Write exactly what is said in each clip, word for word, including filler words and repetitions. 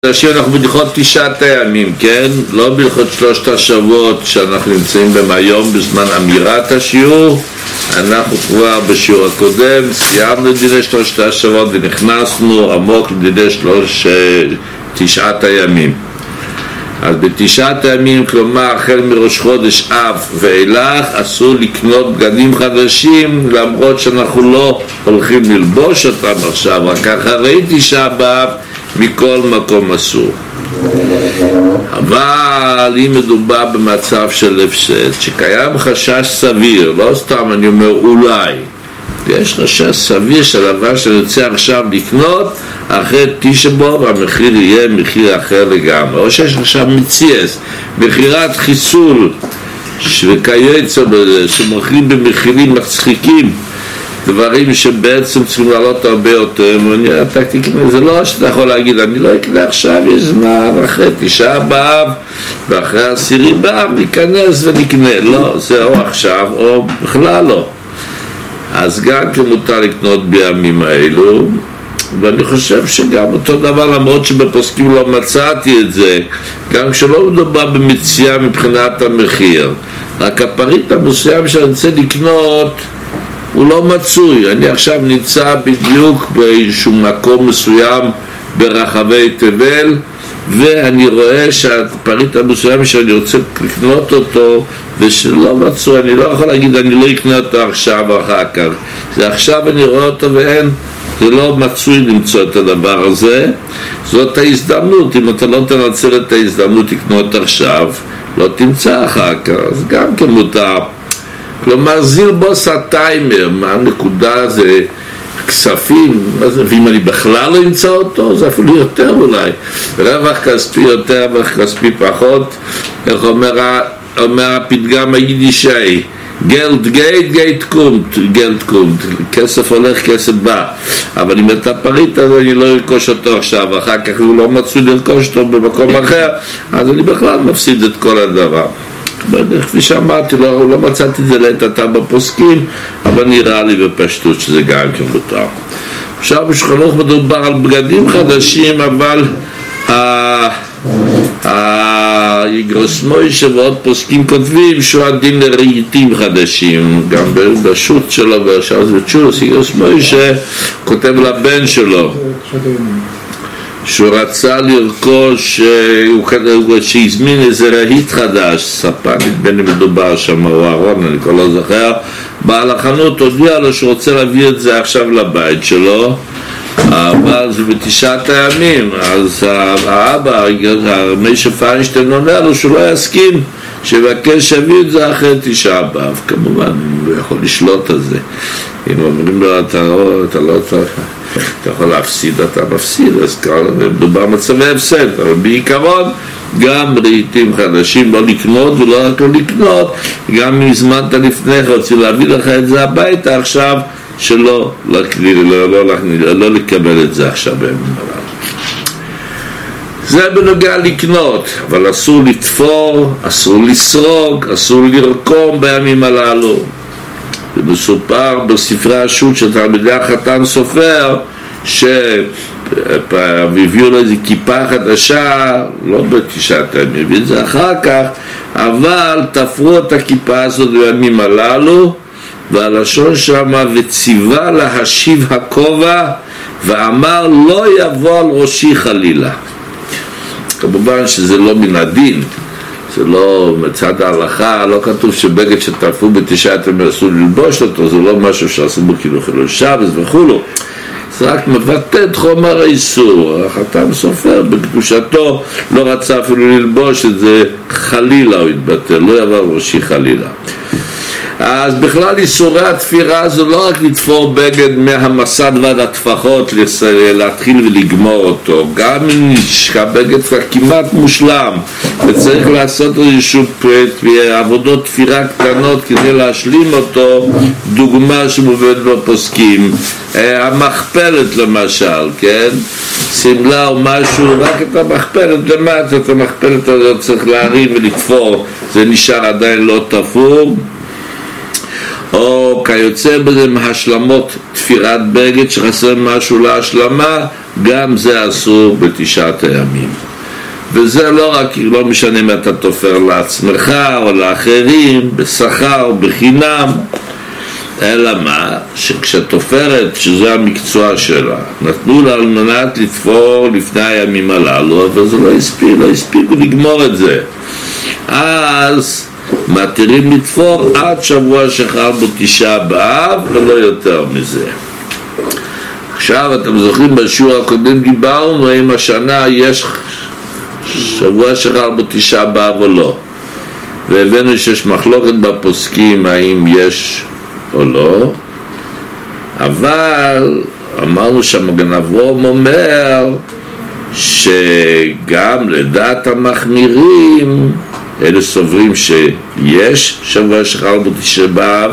אנחנו בדיחות תשעת הימים, כן? לא בדיחות שלושת השבועות שאנחנו נמצאים בהם היום בזמן אמירת השיעור. אנחנו כבר בשיעור הקודם סיימנו את דיני שלושת השבועות ונכנסנו עמוק לדיני שלוש תשעת הימים. אז בתשעת הימים, כלומר החל מראש חודש אב ואילך, אסור לקנות בגדים חדשים, למרות שאנחנו לא הולכים ללבוש אותם עכשיו, רק אחרי תשעה באב מכל מקום אסור. אבל אם מדובר במצב של הפסד, שקיים חשש סביר, לא סתם אני אומר אולי, יש חשש סביר של דבר שאני רוצה עכשיו לקנות, אחרי תשעה באב המחיר יהיה מחיר אחר לגמרי, או שיש עכשיו מציאס, מחירת חיסול וכיוצא בזה, שמוכרים במחירים מצחיקים דברים שבעצם צריכים לעלות הרבה יותר. זה לא שאתה יכול להגיד אני לא אקנה עכשיו, יש זמן אחרי תשעה באב ואחרי עשירי באב ניכנס ונקנה, לא, זה או עכשיו או בכלל לא. אז גם כמותר לקנות בימים האלו, ואני חושב שגם אותו דבר, למרות שבפוסקים לא מצאתי את זה, גם כשלא מדובר במציאה מבחינת המחיר, רק הפריט המסוים שאני רוצה לקנות הוא לא מצוי. אני עכשיו נמצא בדיוק באיזשהו מקום מסוים ברחבי תבל, ואני רואה שהפריט המסוים שאני רוצה לקנות אותו ושלא מצוי, אני לא יכול להגיד אני לא אקנה אותו עכשיו או אחר כך, זה עכשיו אני רואה אותו ואין, זה לא מצוי למצוא את הדבר הזה. זאת ההזדמנות, אם אתה לא תנצל את ההזדמנות לקנות עכשיו לא תמצא אחר כך, אז גם כמותר. כלומר זיל בוס הטיימר, מה הנקודה זה כספים, ואם אני בכלל לא אמצא אותו זה אפילו יותר אולי, רווח כספי יותר רווח כספי פחות. איך אומר, אומר הפתגם היידישאי, גלד גייט גייט קומט, גלד קומט, כסף הולך כסף בא, אבל אם אתה פריט אז אני לא ארכוש אותו עכשיו, אחר כך הוא לא מצוי לרכוש אותו במקום אחר, אז אני בכלל מפסיד את כל הדבר. כפי שאמרתי, לא, לא מצאתי את זה לעת עתה בפוסקים, אבל נראה לי בפשטות שזה גם כן מותר. עכשיו בשולחן ערוך מדובר על בגדים חדשים, אבל היגרוס מוישה ועוד פוסקים כותבים שהוא הדין לרהיטים חדשים, גם בשו"ת שלו, ועכשיו זה בשו"ת, יגרוס מוישה כותב לבן שלו שהוא רצה לרכוש, שהזמין איזה רהיט חדש, ספנית בין אם מדובר שם או ארון, אני כבר לא זוכר, בעל החנות הודיע לו שהוא רוצה להביא את זה עכשיו לבית שלו, אבל זה בתשעת הימים. אז האבא, משה פיינשטיין, אומר לו שהוא לא יסכים שבקש להביא את זה אחרי תשעה באב. כמובן הוא לא יכול לשלוט על זה, אם אומרים לו אתה לא, אתה לא צריך, אתה יכול להפסיד, אתה מפסיד, אז מדובר מצבי הפסד. אבל בעיקרון גם רהיטים חדשים לא לקנות, ולא רק לא לקנות, גם אם הזמנת לפני כן רוצים להביא לך את זה הביתה עכשיו, שלא לא, לא, לא, לא, לא לקבל את זה עכשיו בימים הללו. זה בנוגע לקנות, אבל אסור לתפור, אסור לסרוג, אסור לרקום בימים הללו. ומסופר בספרי השו"ת של תלמידי החתן סופר שהביאו לו איזו כיפה חדשה, לא בתשעת הימים, הביא את זה אחר כך, אבל תפרו את הכיפה הזאת בימים הללו, והלשון שמה וציווה להשיב הכובע ואמר לא יבוא על ראשי חלילה. כמובן שזה לא מן הדין, זה לא מצד ההלכה, לא כתוב שבגד שתפרו בתשעת הימים אסור ללבוש אותו, זה לא משהו שעשו בו כאילו חילול שבת וכולו, זה רק מבטא את חומר האיסור. החתן סופר בקדושתו לא רצה אפילו ללבוש את זה חלילה, הוא התבטא לא יבוא על ראשי חלילה. אז בכלל איסורי התפירה זה לא רק לתפור בגד מהמסד ועד התפחות להתחיל ולגמור אותו, גם אם הבגד כבר כמעט מושלם וצריך לעשות איזשהו עבודות תפירה קטנות כדי להשלים אותו. דוגמה שמובאת בפוסקים, המכפלת למשל, כן, סמלה או משהו, רק את המכפלת למטה, את המכפלת הזאת צריך להרים ולתפור, זה נשאר עדיין לא תפור. או כיוצא בזה מהשלמות תפירת בגד שחסר משהו להשלמה, גם זה אסור בתשעת הימים. וזה לא רק, לא משנה אם אתה תופר לעצמך או לאחרים, בשכר, בחינם, אלא מה? שכשתופרת, שזה המקצוע שלה, נתנו לה על מנת לתפור לפני הימים הללו, אבל זה לא הספיק, לא הספיקו לגמור את זה. אז מתירים לתפור עד שבוע שחל בו תשעה באב, ולא יותר מזה. עכשיו, אתם זוכרים, בשיעור הקודם דיברנו האם השנה יש שבוע שחל בו תשעה באב או לא. והבאנו שיש מחלוקת בפוסקים האם יש או לא, אבל אמרנו שהמגן אברהם אומר שגם לדעת המחמירים, אלה סוברים שיש שבוע שחל בו תשעה באב,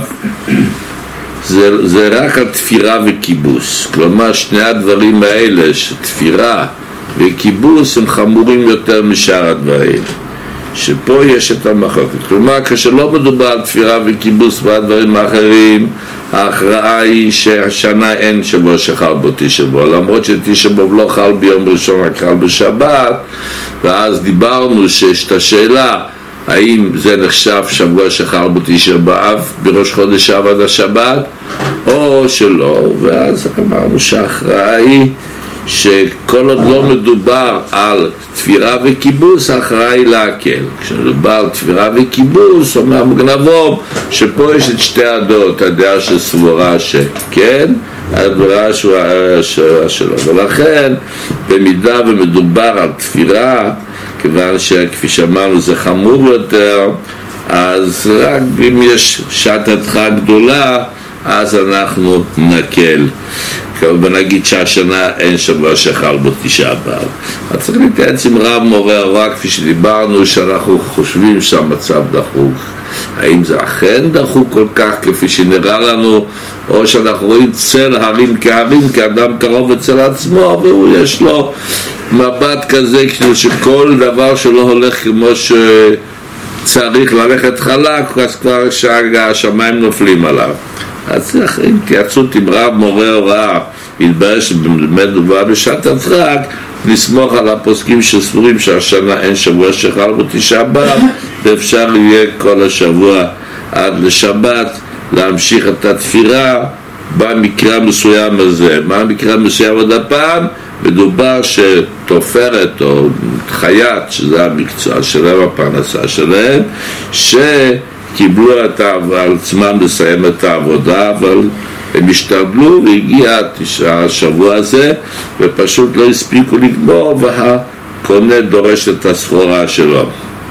זה, זה רק על תפירה וכיבוס. כלומר שני הדברים האלה, שתפירה וכיבוס, הם חמורים יותר משאר הדברים, שפה יש את המחלוקת. כלומר, כשלא מדובר על תפירה וכיבוס והדברים האחרים, ההכרעה היא שהשנה אין שבוע שחל בו תשעה באב, למרות שתשעה באב לא חל ביום ראשון, רק חל בשבת. ואז דיברנו שיש את השאלה האם זה נחשב שבוע שחל בו תשעה באב בראש חודש אב עד השבת או שלא, ואז אמרנו שההכרעה היא שכל עוד לא מדובר על תפירה וכיבוס, ההכרעה היא להקל. כשמדובר על תפירה וכיבוס, אומר מגן אברהם שפה יש את שתי הדעות, הדעה שסבורה שכן, הדעה שלו, ולכן במידה ומדובר על תפירה, כיוון שכפי שאמרנו זה חמור יותר, אז רק אם יש שעת הדחה גדולה, אז אנחנו נקל. ונגיד שהשנה אין שבוע שחל בו תשעה באב. אז צריך להתייעץ עם רב מורה הוראה, כפי שדיברנו, שאנחנו חושבים שהמצב דחוק. האם זה אכן דחוק כל כך כפי שנראה לנו, או שאנחנו רואים צל הרים כהרים, כאדם קרוב אצל עצמו, והוא יש לו מבט כזה, כאילו שכל דבר שלא הולך כמו שצריך ללכת חלק, אז כבר שהשמיים נופלים עליו. אז צריך התייעצות עם רב מורה הוראה, יתברר שבאמת דבר בשעת הדחק, לסמוך על הפוסקים שסבורים שהשנה אין שבוע שחל בו תשעה באב, ואפשר יהיה כל השבוע עד לשבת להמשיך את התפירה במקרה מסוים הזה. מה המקרה מסוים עוד הפעם? מדובר שתופרת או חיית, שזה המקצוע שלהם, הפרנסה שלהם, שקיבלו את על עצמם לסיים את העבודה, אבל הם השתדלו והגיע השבוע הזה ופשוט לא הספיקו לגמור, והקונה דורש את הסחורה שלו.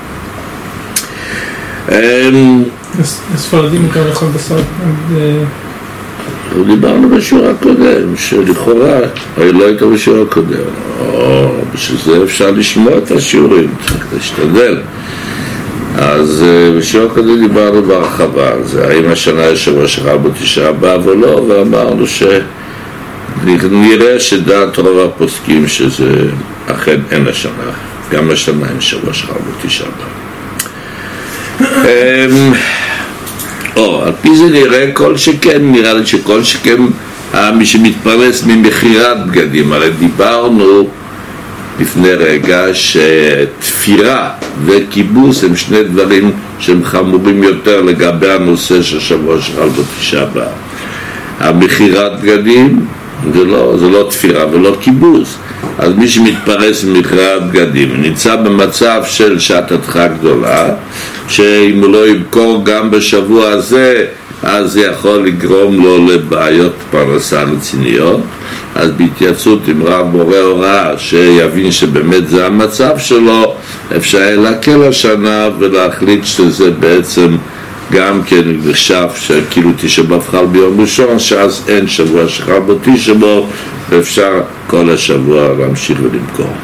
הספרדים מוכר לאכול בשר? דיברנו בשיעור הקודם שלכאורה לא הייתה בשיעור הקודם, בשביל זה אפשר לשמוע את השיעורים, צריך להשתדל. אז בשיעור הקודם דיברנו בהרחבה על זה, האם השנה יש שבוע שחל בו תשעה באב או לא, ואמרנו שנראה שדעת רוב הפוסקים שזה אכן אין השנה, גם השנה אין שבוע שחל בו תשעה באב. או, על פי זה נראה כל שכן, נראה לי שכל שכן מי שמתפרס ממחירת בגדים. הרי דיברנו לפני רגע שתפירה וכיבוס הם שני דברים שהם חמורים יותר לגבי הנושא של שבוע שחל בו תשעה באב. המחירת בגדים זה לא, זה לא תפירה ולא כיבוס. אז מי שמתפרס ממחירת בגדים נמצא במצב של שעת הדחה גדולה, שאם הוא לא ימכור גם בשבוע הזה, אז זה יכול לגרום לו לבעיות פרנסה רציניות. אז בהתייעצות עם רב מורה הוראה שיבין שבאמת זה המצב שלו, אפשר להקל השנה ולהחליט שזה בעצם גם כן נחשב שכאילו תשעה באב חל ביום ראשון, שאז אין שבוע שחל בו תשעה באב, ואפשר כל השבוע להמשיך ולמכור.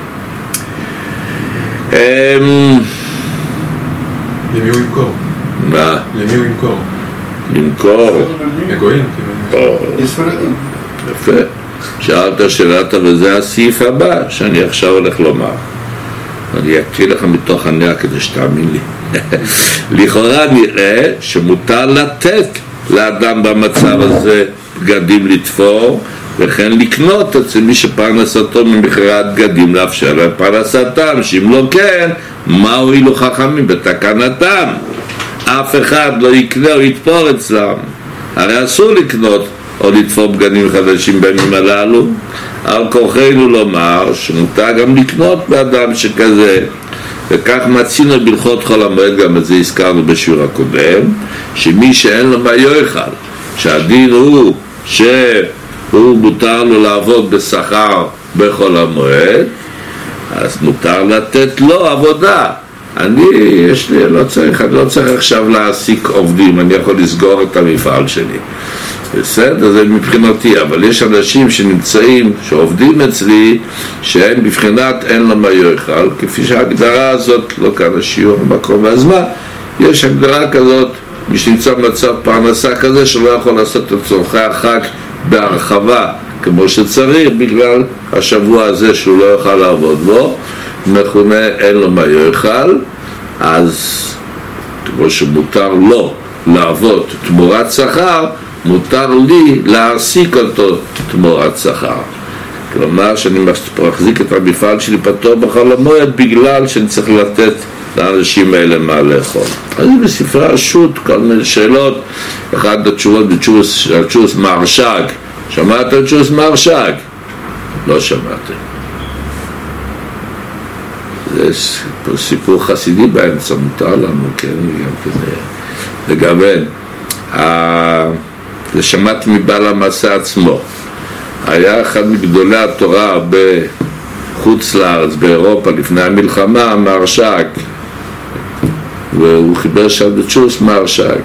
למי הוא ימכור? מה? למי הוא ימכור? למכור? לגויים? ספרדים. יפה. שאלת שאלת, וזה הסעיף הבא שאני עכשיו הולך לומר. אני אקריא לך מתוך הנייר כדי שתאמין לי. לכאורה נראה שמותר לתת לאדם במצב הזה בגדים לתפור, וכן לקנות אצל מי שפרנסתו ממכירת בגדים לאפשר להם פרנסתם, שאם לא כן, מה הועילו חכמים בתקנתם? אף אחד לא יקנה או יתפור אצלם. הרי אסור לקנות או לתפור בגדים חדשים בימים הללו. על כורחנו לומר שמותר גם לקנות באדם שכזה, וכך מצינו בהלכות חול המועד, גם את זה הזכרנו בשיעור הקודם, שמי שאין לו מה יאכל, שהדין הוא שהוא מותר לו לעבוד בשכר בחול המועד, אז מותר לתת לו עבודה. אני, יש לי, לא צריך, אני לא צריך עכשיו להעסיק עובדים, אני יכול לסגור את המפעל שלי. בסדר, זה מבחינתי, אבל יש אנשים שנמצאים, שעובדים אצלי, שהם בבחינת אין לה מה יאכל, כפי שההגדרה הזאת, לא כאן השיעור במקום והזמן, יש הגדרה כזאת, מי שנמצא במצב פרנסה כזה, שלא יכול לעשות את צורכי החג בהרחבה, כמו שצריך, בגלל השבוע הזה שהוא לא יוכל לעבוד בו, מכונה אין לו מה יאכל, אז כמו שמותר לו לעבוד תמורת שכר, מותר לי להעסיק אותו תמורת שכר. כלומר שאני מחזיק את המפעל שלי פתור בחול המועד בגלל שאני צריך לתת לאנשים האלה מה לאכול. אז בספרי השו"ת כל מיני שאלות, אחת התשובות בתשובות מהרש"ג. שמעת את תשובות מהרש"ג? לא שמעתם. זה סיפור חסידי באמצע, מותר לנו, כן, גם כזה. לגוון, זה שמעתי מבעל המסע עצמו. היה אחד מגדולי התורה בחוץ לארץ, באירופה, לפני המלחמה, מהרש"ג. והוא חיבר שם בתשובות מהרש"ג.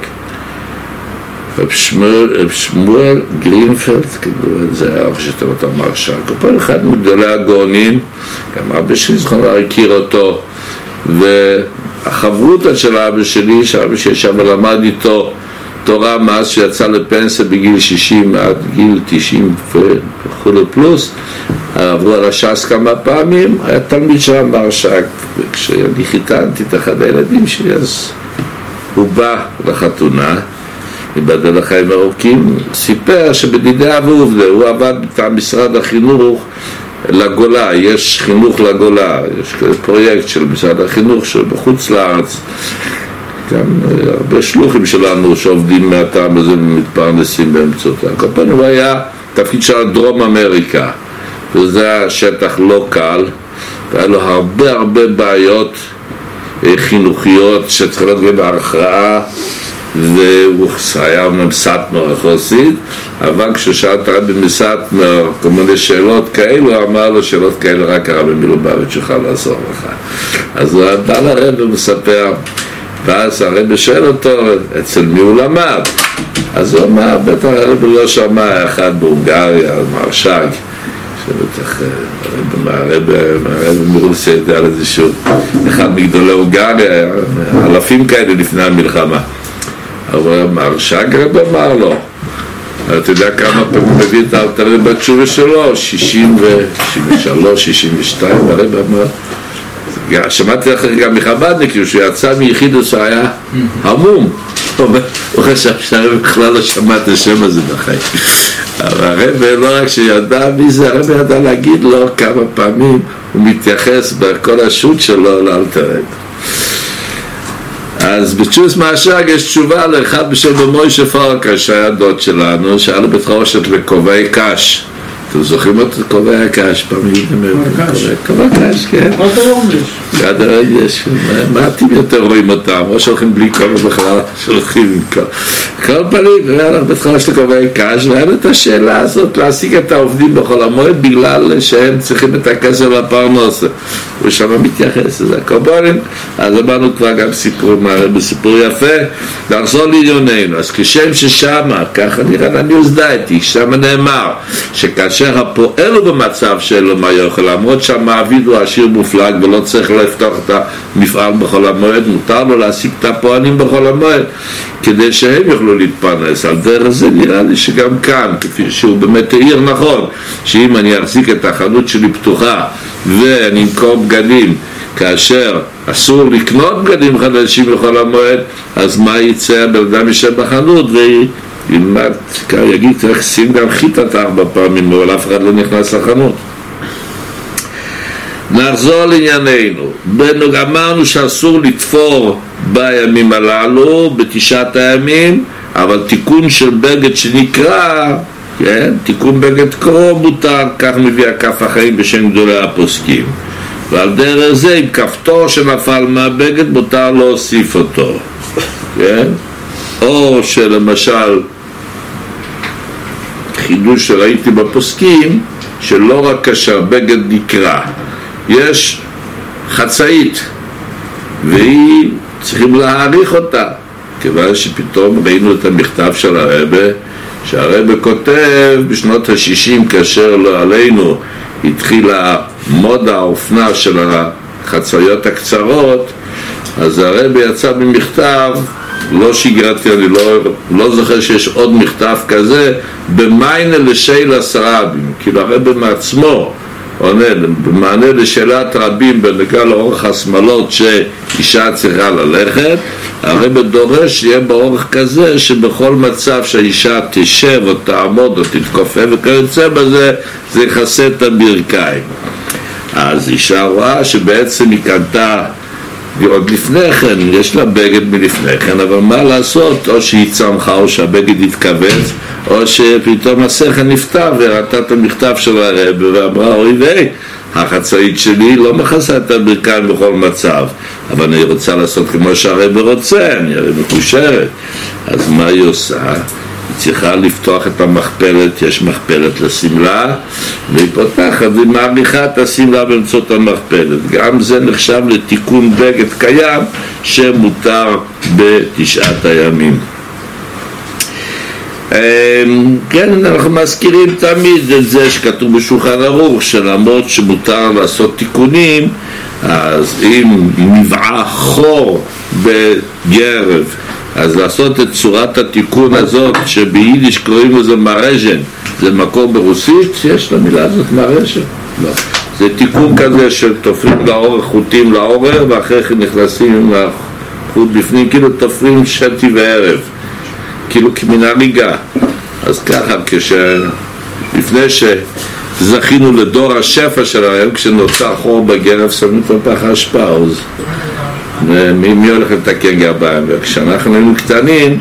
שמואל גרינפלד, זה היה חשבתם אותו מהרש"ג. כל אחד מגדולי הגאונים, גם אבא שלי זכרונו הכיר אותו, והחברותה של אבא שלי, שאבא שלי ישב ולמד איתו תורה מאז שיצא לפנסיה בגיל שישים עד גיל תשעים וכו' פלוס, עברו על הש"ס כמה פעמים, היה תלמיד שם מהרש"ג, וכשאני חיתנתי את אחד הילדים שלי, אז הוא בא לחתונה, מבדל החיים ארוכים, סיפר שבדידי אבו עובדה, הוא עבד מטעם משרד החינוך לגולה, יש חינוך לגולה, יש פרויקט של משרד החינוך שבחוץ לארץ, גם הרבה שלוחים שלנו שעובדים מהטעם הזה ומתפרנסים באמצעותם. כל פעם הוא היה תפקיד של דרום אמריקה, וזה היה שטח לא קל, והיה לו הרבה הרבה בעיות חינוכיות שצריכות להיות בהכרעה, והוא היה ממסטמר החוסית, אבל כששאלת הרבי מסטמר כל מיני שאלות כאלו, אמר לו שאלות כאלו רק הרבי מלובביץ' יוכל לעזור לך. אז הוא בא לרבי ומספר, ואז הרבי שואל אותו אצל מי הוא למד, אז הוא אמר, בטח הרבי לא שמע אחד בהונגריה, מהרש"ג, שבטח הרבי מרוסיה ידע על איזשהו אחד מגדולי הונגריה, אלפים כאלה לפני המלחמה. אבל מהרש"ג רבי אמר לו, אתה יודע כמה פעמים מביא את האלתר רבי בתשובה שלו, שישים ושלוש, שישים ושתיים, הרבי אמר, שמעתי אחרי גם מחבדניק, כשהוא יצא מיחידוס היה המום, הוא חשב שהרבי בכלל לא שמע את השם הזה בחיים, אבל הרבי לא רק שידע מי זה, הרבי ידע להגיד לו כמה פעמים הוא מתייחס בכל השו"ת שלו לאלתר רבי. אז בתשובות מהרש"ג יש תשובה לאחד בשם מוישה פרקש, שהיה דוד שלנו, שהיה לו בית חרושת לכובעי קש. אתם זוכרים את כובעי הקש? פעם יהודים כובעי קש, כן. מה אתה יש? עד הרגע יש, מעטים יותר רואים אותם, או שהולכים בלי כובע בכלל, שהולכים עם כובע. כל פנים, היה לו בית חרושת לכובעי קש, והיה לו את השאלה הזאת להשיג את העובדים בכל המועד, בגלל שהם צריכים את הכסף לפרנסה. ושם מתייחס לזה הקורבנים. אז אמרנו כבר גם סיפור, בסיפור יפה, לחזור לענייננו. אז כשם ששמה, ככה נראה לניוז דייטי, שמה נאמר שכאשר הפועל הוא במצב שלו מה יאכל, למרות שהמעביד הוא עשיר מופלג ולא צריך לפתוח את המפעל בכל המועד, מותר לו להשיג את הפועלים בכל המועד כדי שהם יוכלו להתפרנס. על דרך זה נראה לי שגם כאן, כפי שהוא באמת העיר נכון, שאם אני אחזיק את החנות שלי פתוחה ואני אמכור בגדים כאשר אסור לקנות בגדים חדשים בכל המועד, אז מה יצא? בן אדם ישב בחנות ילמד, יגיד, צריך שים גם חיטת ארבע פעמים, אבל אף אחד לא נכנס לחנות. נחזור לענייננו. בנוג אמרנו שאסור לתפור בימים הללו, בתשעת הימים, אבל תיקון של בגד שנקרא, כן? תיקון בגד קרוא מותר, כך מביא הכף החיים בשם גדולי הפוסקים. ועל דרך זה, עם כפתור שנפל מהבגד, מותר להוסיף אותו. כן? או שלמשל, חידוש שראיתי בפוסקים, שלא רק כאשר בגד נקרא, יש חצאית, והיא צריכים להעריך אותה, כיוון שפתאום ראינו את המכתב של הרבי, שהרבי כותב בשנות ה-שישים, כאשר לא עלינו התחילה מודה האופנה של החצאיות הקצרות, אז הרבי יצא במכתב, לא שגרתי, אני לא, לא זוכר שיש עוד מכתב כזה, במיינה לשאלה סרבים, כאילו הרבי מעצמו עונה, במענה לשאלת רבים בנגע לאורך השמאלות שאישה צריכה ללכת, הרבי דורש שיהיה באורך כזה שבכל מצב שהאישה תשב או תעמוד או תתכופף וכיוצא בזה, זה יכסה את הברכיים. אז אישה רואה שבעצם היא קנתה עוד לפני כן, יש לה בגד מלפני כן, אבל מה לעשות? או שהיא צמחה או שהבגד יתכווץ, או שפתאום השכל נפתח וראתה את המכתב של הרבי ואמרה, אוי ויי, החצאית שלי לא מכסה את הברכיים בכל מצב, אבל אני רוצה לעשות כמו שהרבי רוצה, אני הרי מקושרת. אז מה היא עושה? היא צריכה לפתוח את המכפלת, יש מכפלת לסמלה, והיא פותחת ומעריכה את הסמלה באמצעות המכפלת. גם זה נחשב לתיקון בגד קיים שמותר בתשעת הימים. כן, אנחנו מזכירים תמיד את זה שכתוב בשולחן ערוך, שלמרות שמותר לעשות תיקונים, אז אם נבעה חור בגרב, אז לעשות את צורת התיקון הזאת, שביידיש קוראים לזה מרז'ן, זה מקור ברוסית, יש למילה הזאת מרז'ן? לא. זה תיקון כזה של תופרים לאורך חוטים לאורך, ואחרי כן נכנסים עם החוט בפנים, כאילו תופרים שתי וערב, כאילו כמינה ריגה. אז ככה, לפני שזכינו לדור השפע שלהם, כשנוצר חור בגרב, שמים פה פח אשפה, אז מי הולך לתקן גרביים? וכשאנחנו היינו קטנים,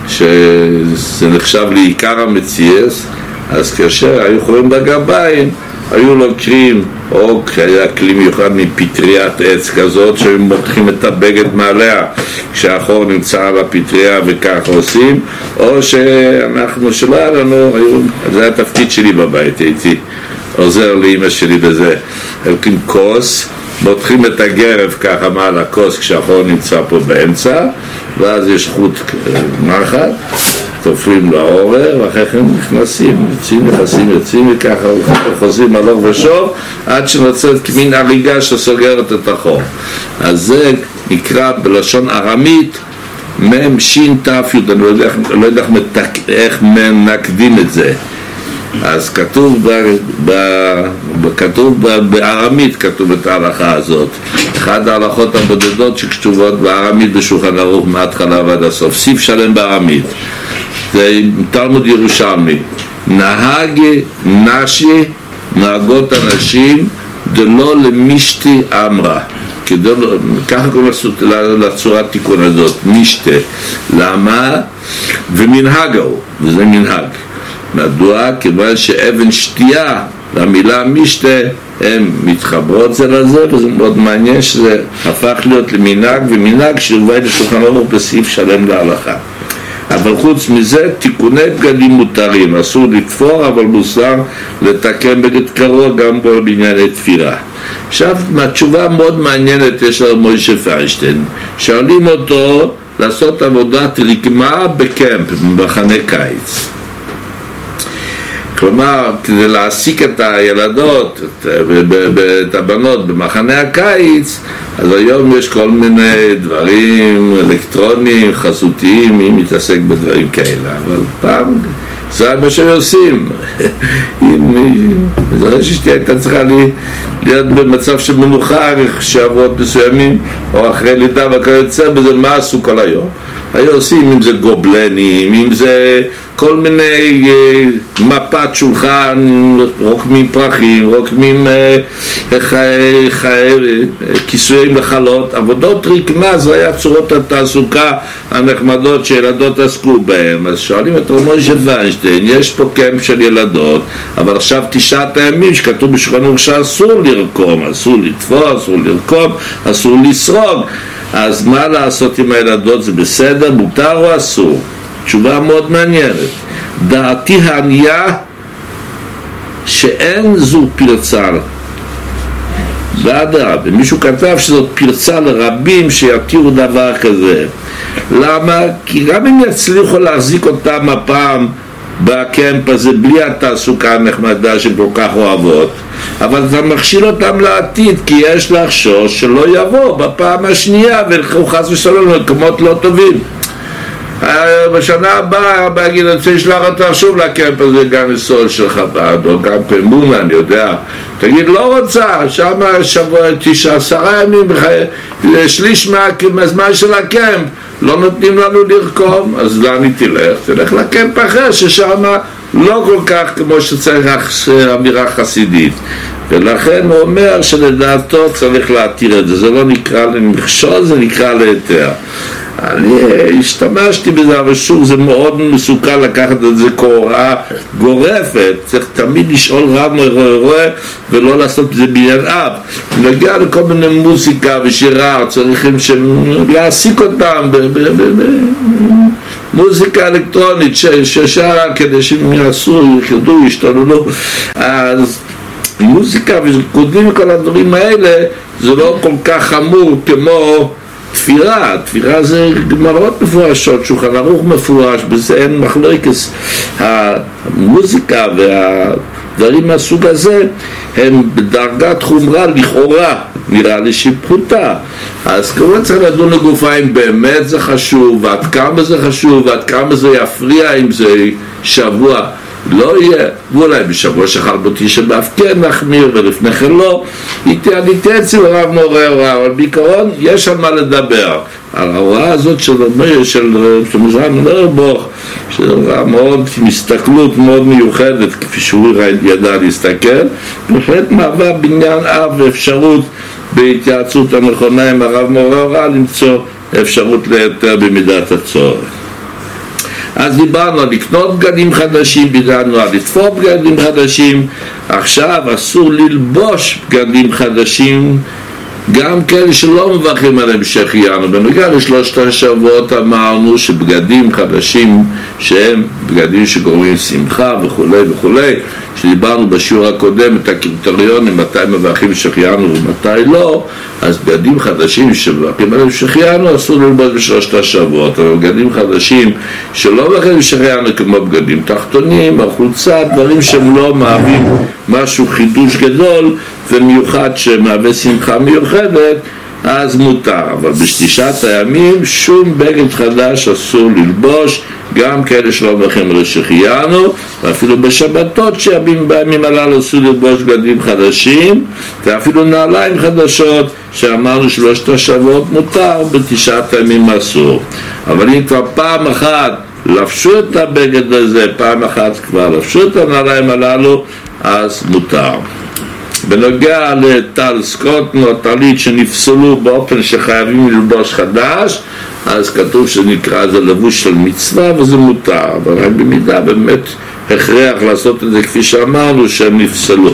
שזה נחשב לעיקר המציאס, אז כאשר היו חורים בגרביים, היו לוקחים, או היה כלי מיוחד מפטריית עץ כזאת, שהם מותחים את הבגד מעליה כשהחור נמצא על הפטריה וכך עושים, או שאנחנו, שלא היה לנו, היו, זה היה התפקיד שלי בבית, הייתי עוזר לאמא שלי בזה, הולכים כוס, מותחים את הגרב ככה מעל הכוס כשהחור נמצא פה באמצע, ואז יש חוט מחט, תופרים לעורר, ואחרי כן נכנסים, יוצאים, נכנסים, יוצאים, וככה חוזרים הלוך ושוב, עד שנוצרת כמין הריגה שסוגרת את החור. אז זה נקרא בלשון ארמית, מם שין תף יוד, אני לא יודע, לא יודע איך, מתק, איך מנקדים את זה. אז כתוב, ב, ב, ב, כתוב ב, בארמית, כתוב את ההלכה הזאת. אחד ההלכות הבודדות שכתובות בארמית בשולחן ערוך מההתחלה ועד הסוף, סיף שלם בארמית. זה תלמוד ירושלמי. נהג נשי, נהגות אנשים, דלא למשתי אמרה. ככה קוראים לצורת תיקון הזאת, משתה. למה? ומנהג הוא, וזה מנהג. מדוע? כיוון שאבן שתייה והמילה משתה הן מתחברות זה לזה, וזה מאוד מעניין שזה הפך להיות למנהג, ומנהג שהובא לשולחן ערוך בסעיף שלם להלכה. אבל חוץ מזה, תיקוני בגדים מותרים, אסור לתפור, אבל מוסר לתקן בגד קרוע גם בו בענייני תפירה. עכשיו, מהתשובה מאוד מעניינת יש לנו מוישה פיינשטיין, שואלים אותו לעשות עבודת רקמה בקמפ, במחנה קיץ. כלומר, כדי להעסיק את הילדות, את הבנות במחנה הקיץ, אז היום יש כל מיני דברים אלקטרוניים, חסותיים, מי מתעסק בדברים כאלה. אבל פעם, זה מה שהם עושים. זה שאשתי הייתה צריכה להיות במצב של מנוחה, שבועות מסוימים, או אחרי לידה וכיוצא בזה, מה עשו כל היום? היו עושים אם זה גובלנים, אם זה כל מיני אה, מפת שולחן, רוקמים פרחים, רוקמים אה, אה, אה, כיסויים לחלות, עבודות רקמה. זה היה צורות התעסוקה הנחמדות שילדות עסקו בהם. אז שואלים את רב מוישה ויינשטיין, יש פה קמפ של ילדות, אבל עכשיו תשעת הימים שכתוב בשולחן ערוך שאסור לרקום, אסור לתפוס, אסור לרקום, אסור לסרוג. אז מה לעשות עם הילדות? זה בסדר, מותר או אסור? תשובה מאוד מעניינת. דעתי הענייה שאין זו פרצה. ואדרבה, מישהו כתב שזאת פרצה לרבים שיתירו דבר כזה. למה? כי גם אם יצליחו להחזיק אותם הפעם בקמפ הזה בלי התעסוקה הנחמדה שהם כל כך אוהבות, אבל אתה מכשיל אותם לעתיד, כי יש לחשוש שלא יבוא בפעם השנייה ולכו חס ושלום למקומות לא טובים. בשנה הבאה בהגיד אני רוצה לשלח אותך שוב לקמפ הזה, גם לסול של חב"ד או גם פמונה, אני יודע, תגיד לא רוצה, שם שבוע תשע עשרה ימים שליש מהזמן של הקמפ לא נותנים לנו לרקום. אז לאן היא תלך? תלך לקמפ אחר ששם לא כל כך כמו שצריך אמירה חסידית. ולכן הוא אומר שלדעתו צריך להתיר את זה. זה לא נקרא למכשול, זה נקרא להיתר. אני השתמשתי בזה, אבל שוב זה מאוד מסוכן לקחת את זה כהוראה גורפת. צריך תמיד לשאול רב מרואה ולא לעשות בזה בעניין אב. נגיע לכל מיני מוזיקה ושירה, צריכים להעסיק אותם במוזיקה אלקטרונית ששרה כדי שהם יעשו, יחדו, ישתוללו. אז מוזיקה וקודמים כל הדברים האלה זה לא כל כך חמור כמו תפירה. תפירה זה גמרות מפורשות, שולחן ערוך מפורש, בזה אין מחלוקת. המוזיקה והדברים מהסוג הזה הם בדרגת חומרה לכאורה, נראה לי שפחותה. אז כמובן צריך לדון לגופה אם באמת זה חשוב, ועד כמה זה חשוב, ועד כמה זה יפריע, אם זה שבוע לא יהיה, ואולי בשבוע שחל בו תשעה באב כן נחמיר ולפני כן לא. אני תצא לרב מורה הוראה, אבל בעיקרון יש על מה לדבר. על ההוראה הזאת של מזרם נרבוך, של מאוד מסתכלות מאוד מיוחדת, כפי שהוא ידע להסתכל, בהחלט מהווה בניין אב ואפשרות בהתייעצות הנכונה עם הרב מורה הוראה למצוא אפשרות ליותר במידת הצורך. אז דיברנו על לקנות בגדים חדשים, דיברנו על לתפור בגדים חדשים. עכשיו אסור ללבוש בגדים חדשים, גם כאלה שלא מברכים על המשך ינואר. בנוגע לשלושת השבועות אמרנו שבגדים חדשים שהם בגדים שגורמים שמחה וכו' וכו', שדיברנו בשיעור הקודם את הקריטריונים מתי מברכים המשך ינואר ומתי לא. אז בגדים חדשים שמברכים על המשך ינואר אסור ללבוש בשלושת השבועות, אבל בגדים חדשים שלא מברכים המשך ינואר כמו בגדים תחתונים, החולצה, דברים שהם לא מהווים משהו חידוש גדול ומיוחד שמהווה שמחה מיוחדת, אז מותר. אבל בשתישת הימים שום בגד חדש אסור ללבוש, גם כאלה שלא מברכים על שהחיינו, ואפילו בשבתות שבימים הללו אסור ללבוש בגדים חדשים, ואפילו נעליים חדשות שאמרנו שלושת השבועות מותר, בתשעת הימים אסור. אבל אם כבר פעם אחת לבשו את הבגד הזה, פעם אחת כבר לבשו את הנעליים הללו, אז מותר. בנוגע לטל סקוטן או טלית שנפסלו באופן שחייבים ללבוש חדש, אז כתוב שנקרא זה לבוש של מצווה וזה מותר, אבל רק במידה באמת הכרח לעשות את זה כפי שאמרנו שהם נפסלו.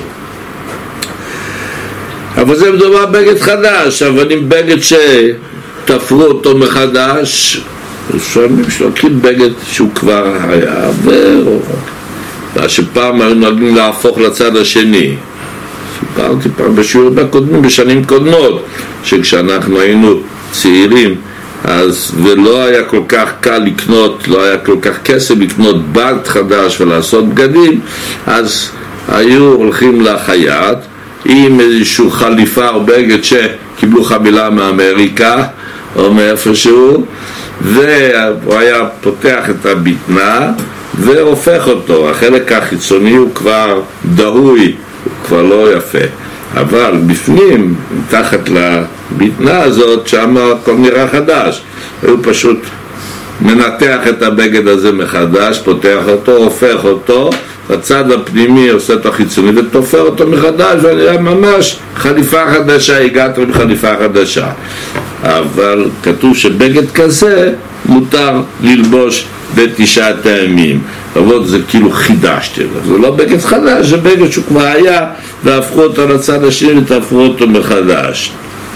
אבל זה מדובר בגד חדש, אבל אם בגד שתפרו אותו מחדש, שומעים שלוקחים בגד שהוא כבר היה עבר, שפעם היו נוהגים להפוך לצד השני. סיפרתי פעם בשיעורים הקודמים, בשנים קודמות, שכשאנחנו היינו צעירים אז ולא היה כל כך קל לקנות, לא היה כל כך כסף לקנות בד חדש ולעשות בגדים, אז היו הולכים לחייט עם איזושהי חליפה או בגד שקיבלו חבילה מאמריקה או מאיפשהו, והוא היה פותח את הביטנה והופך אותו. החלק החיצוני הוא כבר דהוי, הוא כבר לא יפה, אבל בפנים, מתחת לביטנה הזאת, שם הכל נראה חדש. היו פשוט מנתח את הבגד הזה מחדש, פותח אותו, הופך אותו, הצד הפנימי עושה את החיצוני ותופר אותו מחדש, ונראה ממש חליפה חדשה, הגעת עם חליפה חדשה. אבל כתוב שבגד כזה מותר ללבוש בתשעת הימים. אבל זה כאילו חידשתי, זה לא בגד חדש, זה בגד שהוא כבר היה והפכו אותו לצד השני ותהפכו אותו מחדש.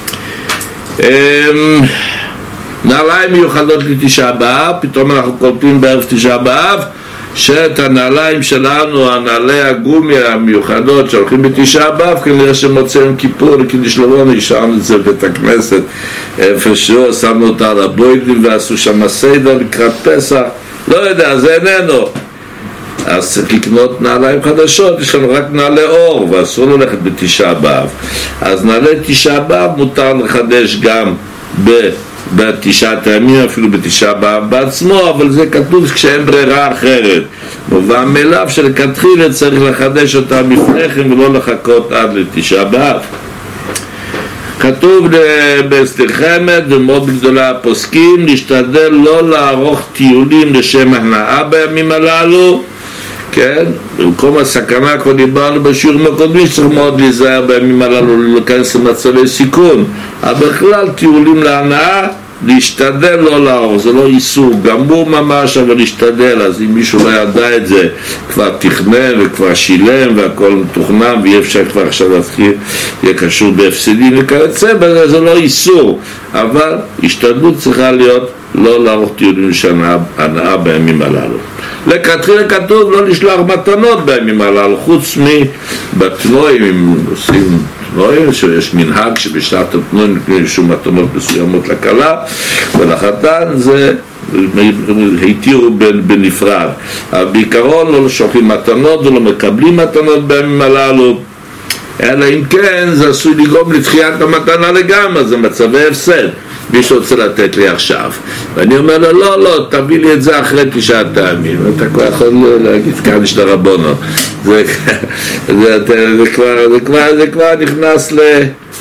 נעליים מיוחדות לתשעה באב, פתאום אנחנו קולטים בערב תשעה באב שאת הנעליים שלנו, הנעלי הגומי המיוחדות שהולכים בתשעה באב, כנראה שמוצא יום כיפור לקידוש לבון, השארנו את זה בבית הכנסת איפשהו, שמנו אותה על הבויגלים ועשו שם סדר לקראת פסח, לא יודע, זה איננו. אז צריך לקנות נעליים חדשות, יש לנו רק נעלי אור ואסור ללכת בתשעה באב. אז נעלי תשעה באב מותר לחדש גם ב... בתשעת הימים, אפילו בתשעה באב בעצמו, אבל זה כתוב כשאין ברירה אחרת. מובן מאליו שלכתחילה צריך לחדש אותה לפניכם ולא לחכות עד לתשעה באב. כתוב בסליחמת ומאוד גדולה הפוסקים להשתדל לא לערוך טיולים לשם הנאה בימים הללו, כן? במקום הסכנה כבר דיברנו בשיעורים הקודמים שצריך מאוד להיזהר בימים הללו להיכנס למצבי סיכון, אבל בכלל טיולים להנאה להשתדל לא לערוך, זה לא איסור גמור ממש, אבל להשתדל. אז אם מישהו לא ידע את זה, כבר תכנן וכבר שילם והכל מתוכנן ואי אפשר כבר עכשיו להתחיל, יהיה קשור בהפסדים וכיוצא בזה, זה לא איסור, אבל השתדלות צריכה להיות לא לערוך טיולים לשנה הנאה בימים הללו. לכתחילה כתוב לא לשלוח מתנות בימים הללו, חוץ מבתנועים, אם עושים תנועים, שיש מנהג שבשעת התנועים נקנים שום מתנות מסוימות לקלה ולחתן, זה היתירו בנפרד. אבל בעיקרון לא שולחים מתנות ולא מקבלים מתנות בימים הללו, אלא אם כן זה עשוי לגרום לתחיית המתנה לגמרי, זה מצבי הפסד. מי שרוצה לתת לי עכשיו, ואני אומר לו לא לא תביא לי את זה אחרי תשעת הימים, אתה כבר יכול להגיד כאן יש לרבונו, זה, זה, זה, זה, כבר, זה, כבר, זה כבר נכנס ל...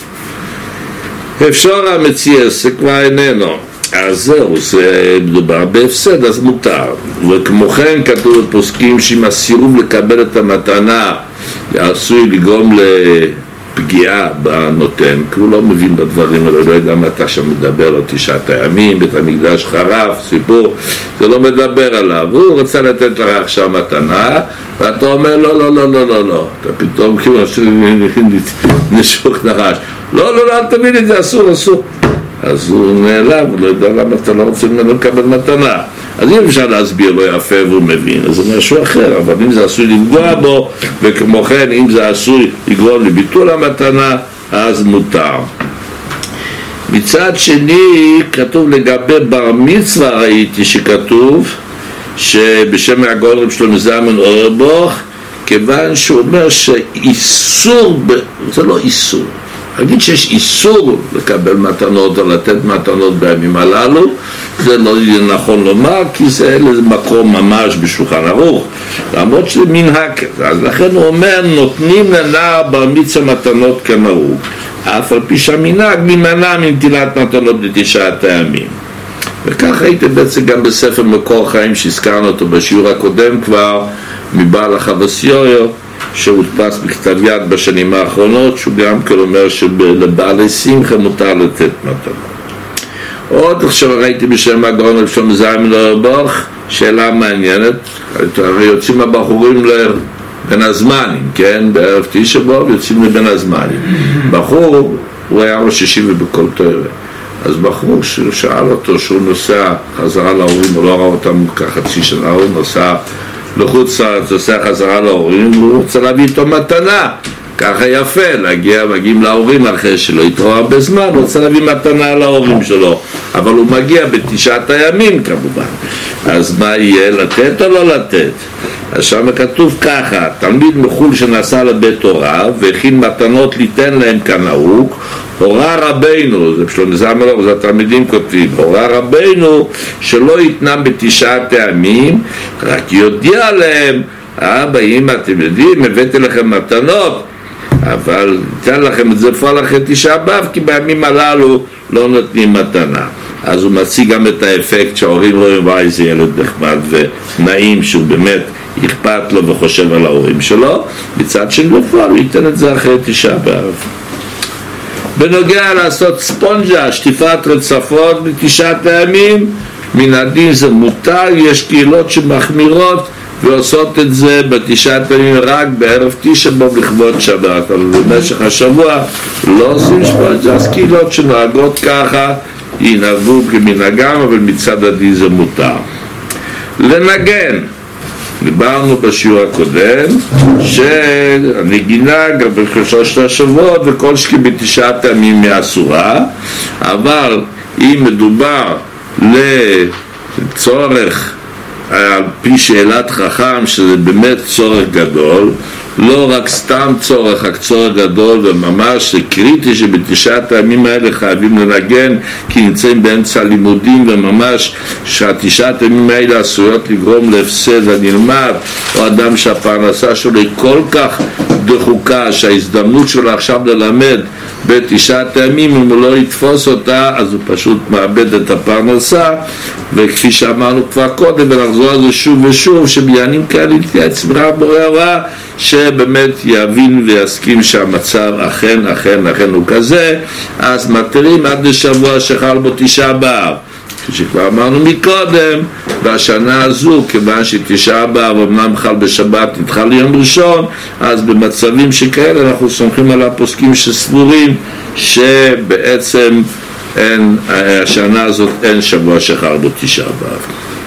אפשר המציאס, זה כבר איננו. אז זהו, זה מדובר בהפסד, אז מותר. וכמו כן כתוב בפוסקים שאם הסירוב לקבל את המתנה עשוי לגרום לפגיעה בנותן, כי הוא לא מבין בדברים האלה, לא יודע מה אתה שם מדבר על תשעת הימים, בית המקדש חרב, סיפור, זה לא מדבר עליו. הוא רצה לתת לך עכשיו מתנה, ואתה אומר לא, לא, לא, לא, לא, לא. אתה פתאום כאילו נשוך נחש. לא, לא, לא, אל תבין את זה, אסור, אסור. אז הוא נעלב, הוא לא יודע למה אתה לא רוצה ממנו לקבל מתנה. אז אם אפשר להסביר לו יפה והוא מבין, אז זה משהו אחר. אבל אם זה עשוי לפגוע בו, וכמו כן אם זה עשוי לגרום לביטול המתנה, אז מותר. מצד שני כתוב לגבי בר מצווה, ראיתי שכתוב שבשם הגאון רב שלמה זלמן אוירבך, כיוון שהוא אומר שאיסור, זה לא איסור, אגיד שיש איסור לקבל מתנות או לתת מתנות בימים הללו, זה לא נכון לומר, כי זה איזה מקום ממש בשולחן ערוך, למרות שזה מנהג. אז לכן הוא אומר, נותנים לנער בר מצווה מתנות כנהוג, אף על פי שהמנהג ממנע מנטילת מתנות בתשעת הימים. וכך הייתי בעצם גם בספר מקור חיים שהזכרנו אותו בשיעור הקודם כבר, מבעל החבסיויו, שהודפס בכתב יד בשנים האחרונות, שהוא גם כן אומר שלבעלי שמחה מותר לתת מתנות. עוד עכשיו ראיתי בשם הגאון רב שלמה זלמן אוירבך, שאלה מעניינת, הרי יוצאים הבחורים לבין הזמנים, כן? בערב תשעה באב יוצאים לבין הזמנים. בחור, הוא היה ראש ישיבה בכל תורה, אז בחור ששאל אותו שהוא נוסע חזרה להורים, הוא לא ראה אותם כחצי שנה, הוא נוסע לחוץ לארץ, נוסע חזרה להורים, והוא רוצה להביא איתו מתנה, ככה יפה, להגיע, מגיעים להורים אחרי שלא יתראה הרבה זמן, הוא רוצה להביא מתנה להורים שלו, אבל הוא מגיע בתשעת הימים כמובן. אז מה יהיה, לתת או לא לתת? אז שם כתוב ככה, תלמיד מחול שנסע לבית הוריו והכין מתנות ליתן להם כנהוג, הורה רבינו, זה שלמה זלמן אוירבך, זה התלמידים כותבים, הורה רבינו שלא יתנם בתשעת הימים, רק יודיע להם, אבא, אמא, אתם יודעים, הבאתי לכם מתנות, אבל ניתן לכם את זה פעל אחרי תשעה באב, כי בימים הללו לא נותנים מתנה. אז הוא מציג גם את האפקט שההורים רואים, וואי, איזה ילד נחמד ונעים, שהוא באמת אכפת לו וחושב על ההורים שלו. מצד שני בפועל הוא ייתן את זה אחרי תשעה באב. בנוגע לעשות ספונג'ה, שטיפת רצפות בתשעת הימים, מן הדין זה מותר. יש קהילות שמחמירות ועושות את זה בתשעת הימים רק בערב תשעה באב לכבוד שבת, אבל במשך השבוע לא עושים ספונג'ה. אז קהילות שנוהגות ככה ינהגו כמנהגם, אבל מצד הדין זה מותר. לנגן, דיברנו בשיעור הקודם שהנגינה גם בשלושת השבועות וכל שכי בתשעת הימים היא אסורה, אבל אם מדובר לצורך על פי שאלת חכם, שזה באמת צורך גדול, לא רק סתם צורך, רק צורך גדול, וממש קריטי שבתשעת הימים האלה חייבים לנגן, כי נמצאים באמצע הלימודים, וממש שהתשעת הימים האלה עשויות לגרום להפסד הנלמד, או אדם שהפרנסה שלו היא כל כך דחוקה, שההזדמנות שלו עכשיו ללמד בתשעת הימים, אם הוא לא יתפוס אותה, אז הוא פשוט מאבד את הפרנסה. וכפי שאמרנו כבר קודם, ונחזור על זה שוב ושוב, שבימים כאלה יתייעץ ברב בורא עולם, שבאמת יבין ויסכים שהמצב אכן אכן אכן הוא כזה. אז מתירים עד לשבוע שחל בו תשעה באב, שכבר אמרנו מקודם, בשנה הזו, כיוון שתשעה באב אמנם חל בשבת, נדחה ליום ראשון, אז במצבים שכאלה אנחנו סומכים על הפוסקים שסבורים שבעצם אין, השנה הזאת אין שבוע שחל בו תשעה באב.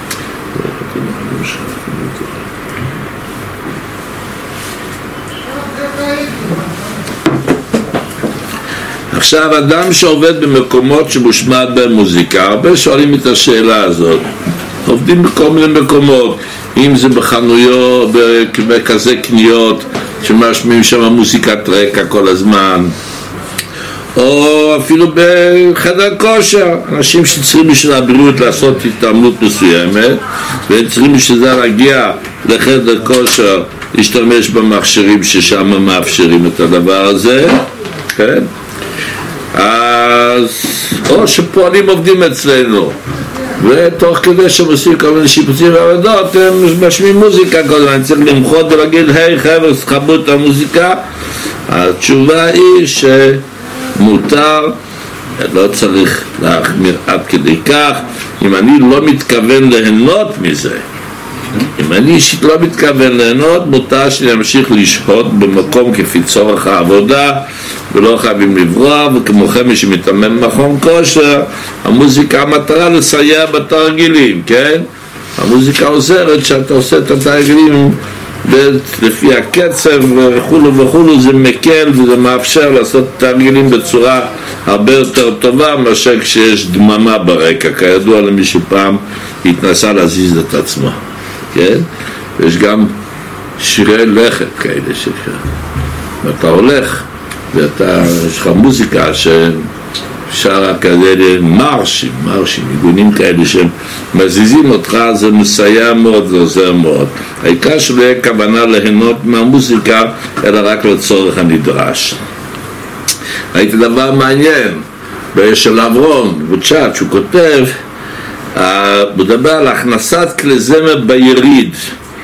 עכשיו, אדם שעובד במקומות שמושמעת בהם מוזיקה, הרבה שואלים את השאלה הזאת. עובדים בכל מיני מקומות, אם זה בחנויות, בכזה קניות שמשמיעים שם מוזיקת רקע כל הזמן, או אפילו בחדר כושר, אנשים שצריכים בשביל הבריאות לעשות התעמלות מסוימת, והם צריכים בשביל זה להגיע לחדר כושר, להשתמש במכשירים ששם מאפשרים את הדבר הזה, כן? אז או שפועלים עובדים אצלנו, ותוך כדי שהם עושים כל מיני שיפוצים ועבודות, הם משמיעים מוזיקה כל הזמן. צריך למחות ולהגיד, היי חבר'ה, תכבדו את המוזיקה. התשובה היא שמותר, לא צריך להחמיר עד כדי כך. אם אני לא מתכוון ליהנות מזה, אם אני אישית לא מתכוון ליהנות, מותר שנמשיך לשהות במקום כפי צורך העבודה, ולא חייבים לברוח. וכמו כן מי שמתאמן במכון כושר, המוזיקה המטרה לסייע בתרגילים, כן? המוזיקה עוזרת שאתה עושה את התרגילים לפי הקצב וכולו וכולו, זה מקל וזה מאפשר לעשות תרגילים בצורה הרבה יותר טובה מאשר כשיש דממה ברקע. כידוע למי שפעם התנסה להזיז את עצמו, כן? יש גם שירי לכת כאלה שכן, ואתה הולך ואתה, יש לך מוזיקה ששרה כאלה מרשים, מרשים, ניגונים כאלה שהם מזיזים אותך, זה מסייע מאוד, זה עוזר מאוד. העיקר שלא יהיה כוונה ליהנות מהמוזיקה, אלא רק לצורך הנדרש. ראיתי דבר מעניין, של אברון, בצ'אט, שהוא כותב, הוא מדבר על הכנסת כלי זמר ביריד.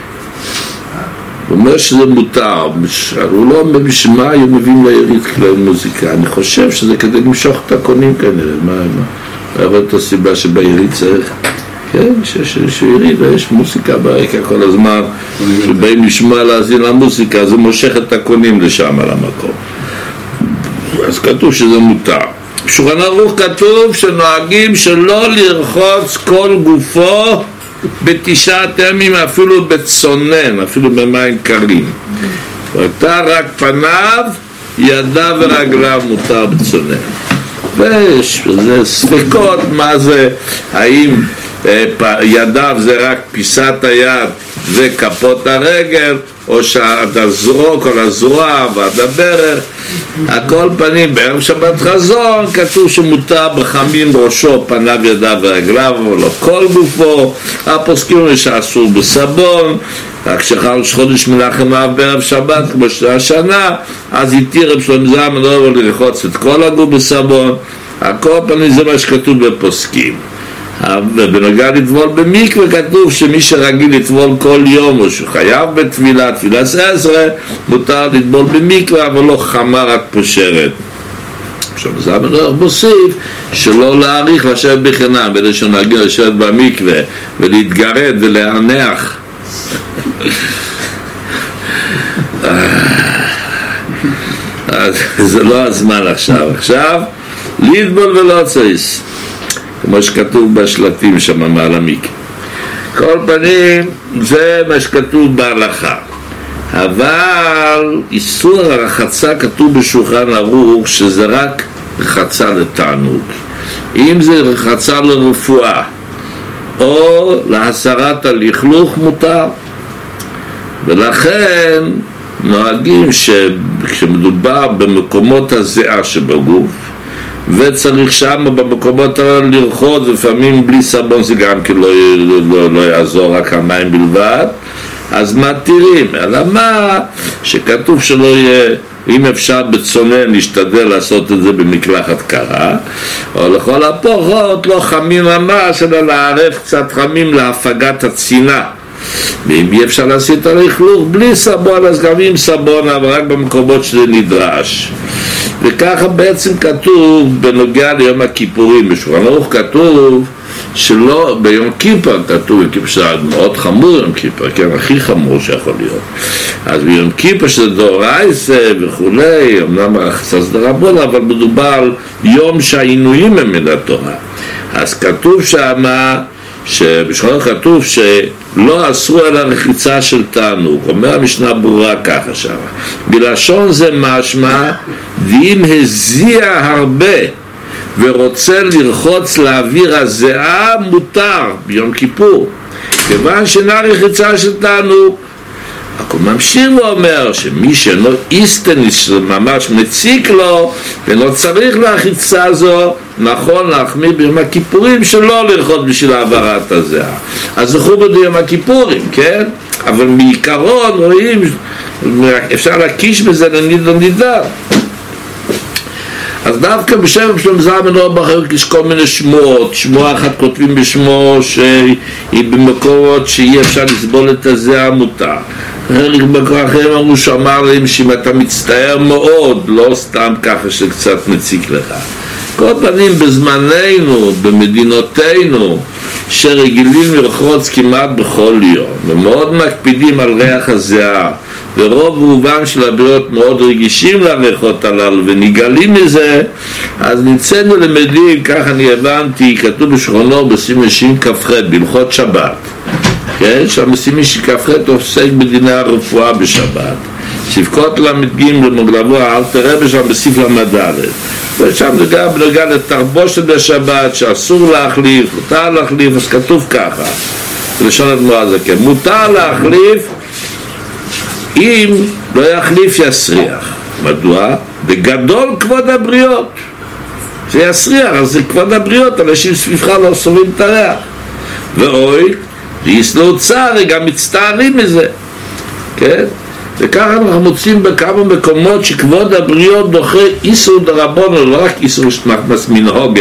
הוא אומר שזה מותר, הוא לא אומר בשביל מה היו מביאים ליריד כלי מוזיקה. אני חושב שזה כדי למשוך את הקונים כנראה. מה, מה? אבל את הסיבה שביריד צריך, כן, שיש יריד, יש מוזיקה ברקע כל הזמן, שבאים לשמוע להזין למוזיקה, זה מושך את הקונים לשם על המקום. אז כתוב שזה מותר. בשולחן ערוך כתוב שנוהגים שלא לרחוץ כל גופו בתשעת ימים, אפילו בצונן, אפילו במים קרים. ואתה רק פניו, ידיו ורגליו מותר בצונן. ויש זה ספקות מה זה, האם ידיו זה רק פיסת היד וכפות הרגל, או שעד הזרוע, כל הזרוע ועד הברך. הכל פנים, בערב שבת חזון כתוב שמותר בחמים ראשו, פניו, ידיו ורגליו, אבל לא כל גופו. הפוסקים שאסור בסבון, רק שחל חודש מנחם אב בערב שבת כמו של השנה, אז התיר רב שלמה זלמן אויערבך לרחוץ את כל הגוף בסבון. הכל פנים זה מה שכתוב בפוסקים. ובנוגע לטבול במקווה כתוב שמי שרגיל לטבול כל יום או שחייב בתפילה, תפילה עשרה, מותר לטבול במקווה, אבל לא חמה רק פושרת. עכשיו זה המנוח מוסיף שלא להאריך לשבת בחינם, בלשון להגיע לשבת במקווה ולהתגרד ולהנח. אז זה לא הזמן עכשיו. עכשיו לטבול ולא צריך, כמו שכתוב בשלטים שם מעל המקווה. כל פנים זה מה שכתוב בהלכה. אבל איסור הרחצה כתוב בשולחן ערוך שזה רק רחצה לתענוג. אם זה רחצה לרפואה או להסרת הלכלוך מותר. ולכן נוהגים שכשמדובר במקומות הזיעה שבגוף וצריך שם במקומות האלה לרחוץ, לפעמים בלי סבון זה גם כי לא, לא, לא יעזור, רק המים בלבד, אז מתירים. אלא מה שכתוב שלא יהיה, אם אפשר בצונן להשתדל לעשות את זה במקלחת קרה, או לכל הפחות לא חמים ממש אלא לערב קצת חמים להפגת הצינה. ואם אי אפשר לעשות הלכלוך בלי סבון, אז גם עם סבון, אבל רק במקומות שזה נדרש. וככה בעצם כתוב בנוגע ליום הכיפורים. בשולחן ערוך כתוב שלא, ביום כיפר כתוב, שזה מאוד חמור יום כיפר, כן, הכי חמור שיכול להיות. אז ביום כיפר שזה דאורייתא וכולי, אמנם הרחצה זה דרבנן, אבל מדובר על יום שהעינויים הם מן התורה. אז כתוב שמה, שבשולחן ערוך כתוב שלא אסרו על הרחיצה של תענוג. אומר המשנה ברורה ככה שם, בלשון זה משמע, ואם הזיע הרבה ורוצה לרחוץ לאוויר הזיעה מותר ביום כיפור, כיוון שאינה רחיצה של תענוג. הוא ממשיך ואומר שמי שאינו איסטניס ממש מציק לו ולא צריך להחיצה זו, נכון להחמיר ביום הכיפורים שלא לרחוץ בשביל העברת הזיעה. אז זכו ביום הכיפורים, כן? אבל מעיקרון רואים אפשר להקיש בזה לניד ונידר. אז דווקא בשם שלמה זלמן אויערבך יש כל מיני שמועות. שמועה אחת כותבים בשמו שהיא במקומות שאי אפשר לסבול את הזיעה מותר. אחרים אמרו שאמר להם שאם אתה מצטער מאוד, לא סתם ככה שקצת מציק לך. כל פנים בזמננו, במדינותינו, שרגילים לרחוץ כמעט בכל יום ומאוד מקפידים על ריח הזיעה, ורוב רובם של הבריות מאוד רגישים לריחות הללו ונגלים מזה, אז נמצאנו למדים, כך אני הבנתי, כתוב בשולחן ערוך בסימן שכ"ח בהלכות שבת, כן? שם בסימן שכ"ח עוסק בדיני הרפואה בשבת, ספקות למ"ג למוגלבו אלתר רבי שם בסעיף למ"ד, ושם גם בנוגע לתרבושת בשבת שאסור להחליף, מותר להחליף, אז כתוב ככה בלשון האדמו"ר הזקן, מותר להחליף אם לא יחליף יסריח. מדוע? בגדול כבוד הבריות זה יסריח, אז זה כבוד הבריות, אנשים סביבך לא סובלים את הריח, ואוי ויסלו צער, גם מצטערים מזה, כן? וככה אנחנו מוצאים בכמה מקומות שכבוד הבריות דוחה איסור דרבנן, לא רק איסור שנחמס מנהוגה,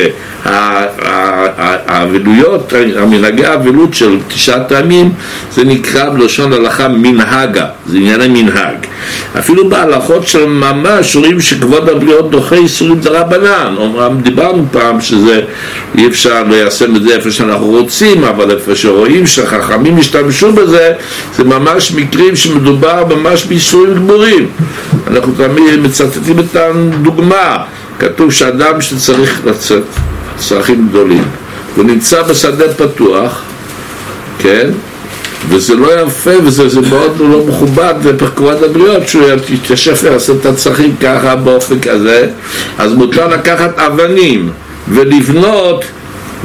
האבלויות, המנהגי האבלות של תשעת הימים, זה נקרא בלשון הלכה מנהגה, זה עניין מנהג. אפילו בהלכות של ממש רואים שכבוד הבריות דוחה איסורים דרבנן. דיברנו פעם שזה אי אפשר ליישם את זה איפה שאנחנו רוצים, אבל איפה שרואים שחכמים השתמשו בזה, זה ממש מקרים שמדובר ממש באיסורים גמורים. אנחנו תמיד מצטטים את הדוגמה, כתוב שאדם שצריך לצאת צרכים גדולים הוא נמצא בשדה פתוח, כן? וזה לא יפה וזה זה מאוד לא מכובד וכבוד הבריות שהוא יתיישב לעשות את הצרכים ככה באופן כזה. אז מותר לקחת אבנים ולבנות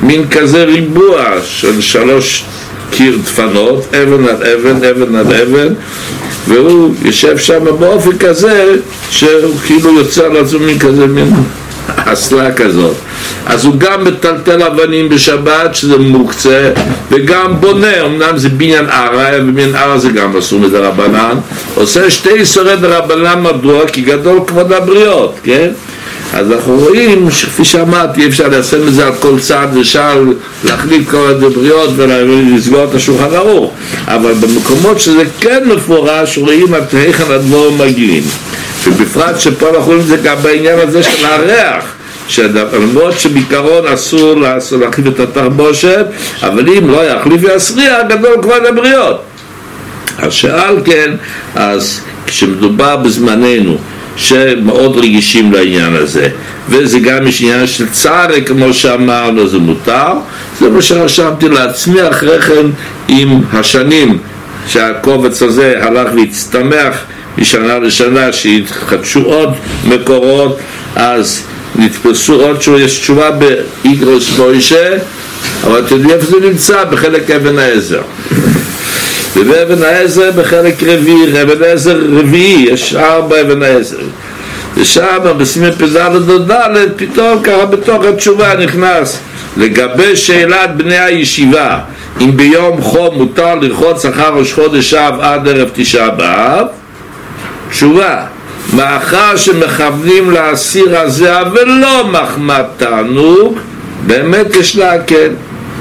מין כזה ריבוע של שלוש קיר דפנות, אבן על אבן, אבן על אבן, והוא יושב שם באופן כזה שהוא כאילו יוצא לעצמו מין כזה, מין אסלה כזאת. אז הוא גם מטלטל אבנים בשבת שזה מוקצה, וגם בונה, אמנם זה בניין ערה, ובניין ערה זה גם אסור מדרבנן, עושה שתי איסורי דרבנן. מדוע? כי גדול כבוד הבריות, כן? אז אנחנו רואים שכפי שאמרתי, אפשר ליישם את זה על כל צעד ושעל, להחליט כל הדבריות ולסגור את השולחן ערוך, אבל במקומות שזה כן מפורש רואים עד היכן הדברים מגיעים, ובפרט שפה אנחנו רואים את זה גם בעניין הזה של הריח, שלמרות שבעיקרון אסור להחליף את התחבושת, אבל אם לא יחליף יסריע, גדול כבוד הבריות. אז שעל כן, אז כשמדובר בזמננו שמאוד רגישים לעניין הזה, וזה גם יש עניין של צער, כמו שאמרנו, זה מותר. זה מה שרשמתי לעצמי אחרי כן עם השנים שהקובץ הזה הלך והצטמח משנה לשנה, שהתחדשו עוד מקורות, אז נתפסו עוד שיש תשובה באיגרוס מוישה, אבל אתם יודעים איפה זה נמצא? בחלק אבן העזר. ובאבן העזר בחלק רביעי, אבן העזר רביעי, יש ארבע אבן העזר, ושם בסימן פ"ד ד' פתאום ככה בתוך התשובה נכנס לגבי שאלת בני הישיבה, אם ביום חום מותר לרחוץ אחר ראש חודש אב עד ערב תשעה באב. תשובה: מאחר שמכוונים לאסיר הזה ולא מחמת תענוג, באמת יש להקל.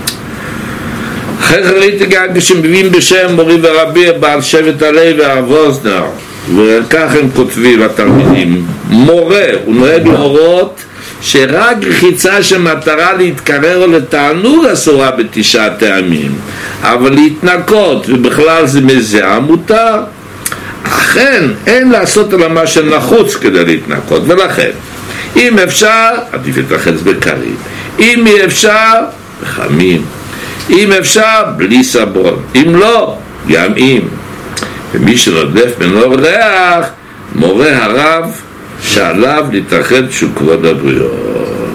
אחרי ראיתי גם כשמביאים בשם מורי ורבי בעל שבט הלוי והרב אוזנר, וכך הם כותבים התלמידים: מורה הוא נוהג להורות שרק רחיצה שמטרה להתקרר או לתענוג אסורה בתשעה טעמים, אבל להתנקות ובכלל זה מזיעה מותר. אכן אין לעשות אלא מה שנחוץ כדי להתנקות, ולכן אם אפשר עדיף להתרחץ בקרים, אם אי אפשר בחמים, אם אפשר בלי סבון, אם לא גם אם. ומי שנודף מנור ריח, מורה הרב שעליו להתרחץ שהוא כבוד הבריות.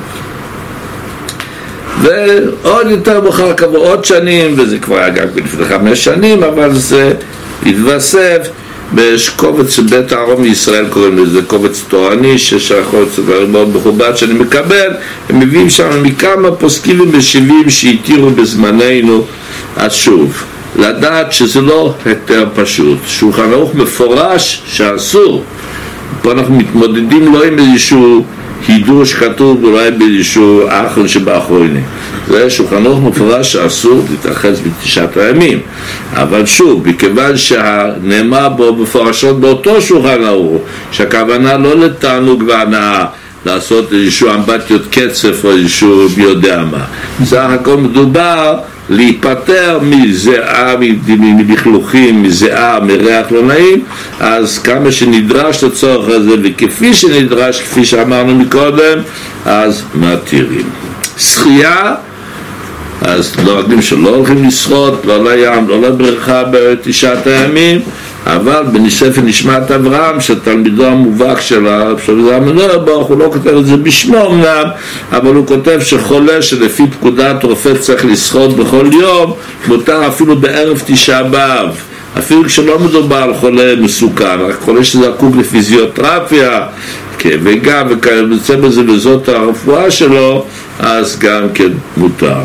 ועוד יותר מאוחר כעבור עוד שנים, וזה כבר היה גם לפני חמש שנים, אבל זה התווסף בקובץ של בית הארון מישראל, קוראים לזה קובץ תורני, ששייכות מאוד מכובד שאני מקבל. הם מביאים שם מכמה פוסקים ומשיבים שהתירו בזמננו. אז שוב, לדעת שזה לא היתר פשוט, שולחן ערוך מפורש שאסור. פה אנחנו מתמודדים לא עם איזשהו הידור שכתוב אולי באיזשהו אחרון שבאחרונים, זה שולחן ערוך מפורש שאסור להתרחץ בתשעת הימים. אבל שוב, מכיוון שנאמר בו מפורשות באותו שולחן ערוך שהכוונה לא לתענוג והנאה, לעשות איזשהו אמבטיות קצף או איזשהו מי יודע מה, סך הכל מדובר להיפטר מזיעה, מלכלוכים, מזיעה, מריח לא נעים. אז כמה שנדרש לצורך הזה וכפי שנדרש, כפי שאמרנו מקודם, אז מתירים. שחייה, אז לא רגילים שלא הולכים לשחות, לא לים, לא לבריכה בתשעת הימים, אבל בנשף נשמת אברהם שתלמידו המובהק של המנהל ברוך הוא לא כותב את זה בשמו אמנם, אבל הוא כותב שחולה שלפי פקודת רופא צריך לשחות בכל יום, מותר אפילו בערב תשעה באב, אפילו כשלא מדובר על חולה מסוכן, רק חולה שזקוק לפיזיותרפיה וגם וכיוצא בזה וזאת הרפואה שלו, אז גם כן מותר.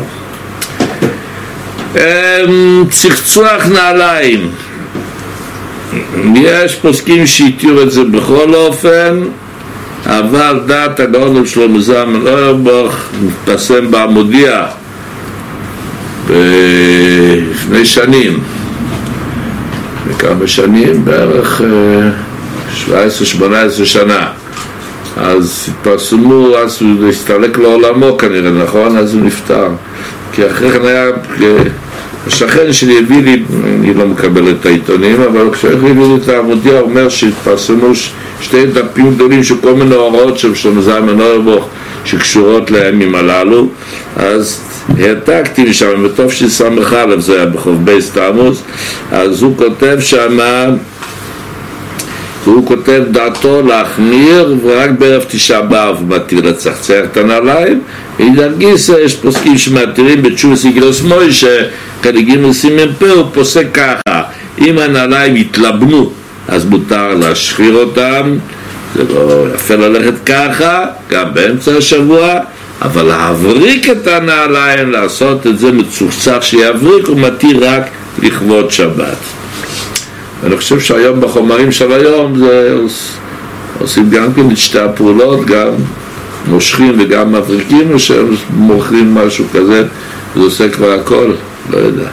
צחצוח נעליים, יש פוסקים שהתירו את זה בכל אופן, אבל דעת הגאון שלמה זלמן אוירבך מתפרסם בעמודיה לפני שנים, בכמה שנים, בערך שבע עשרה שמונה עשרה שנה, אז התפרסמו, אז הוא הסתלק לעולמו כנראה, נכון? אז הוא נפטר, כי אחרי כן היה השכן שלי הביא לי, אני לא מקבל את העיתונים, אבל כשהוא הביא לי את העמודיה, הוא אומר שהתפרסמו שתי דפים גדולים של כל מיני הוראות של שלמה זלמן אוירבך שקשורות לימים הללו. אז העתקתי משם, וטוב שסמך עליו, זה היה בחוב בייס תמוז, אז הוא כותב שם והוא כותב דעתו להחמיר ורק בערב תשעה באב מתיר לצחצח את הנעליים. אידך גיסא יש פוסקים שמתירים בתשובס איגרס מוישה כדגים סימן פה, הוא פוסק ככה: אם הנעליים יתלבנו אז מותר להשחיר אותם, זה לא יפה ללכת ככה גם באמצע השבוע, אבל להבריק את הנעליים, לעשות את זה מצוחצח שיבריק, הוא מתיר רק לכבוד שבת. אני חושב שהיום בחומרים של היום זה עושים גם כן את שתי הפעולות, גם מושכים וגם מבריקים, או שהם מוכרים משהו כזה, זה עושה כבר הכל, לא יודע.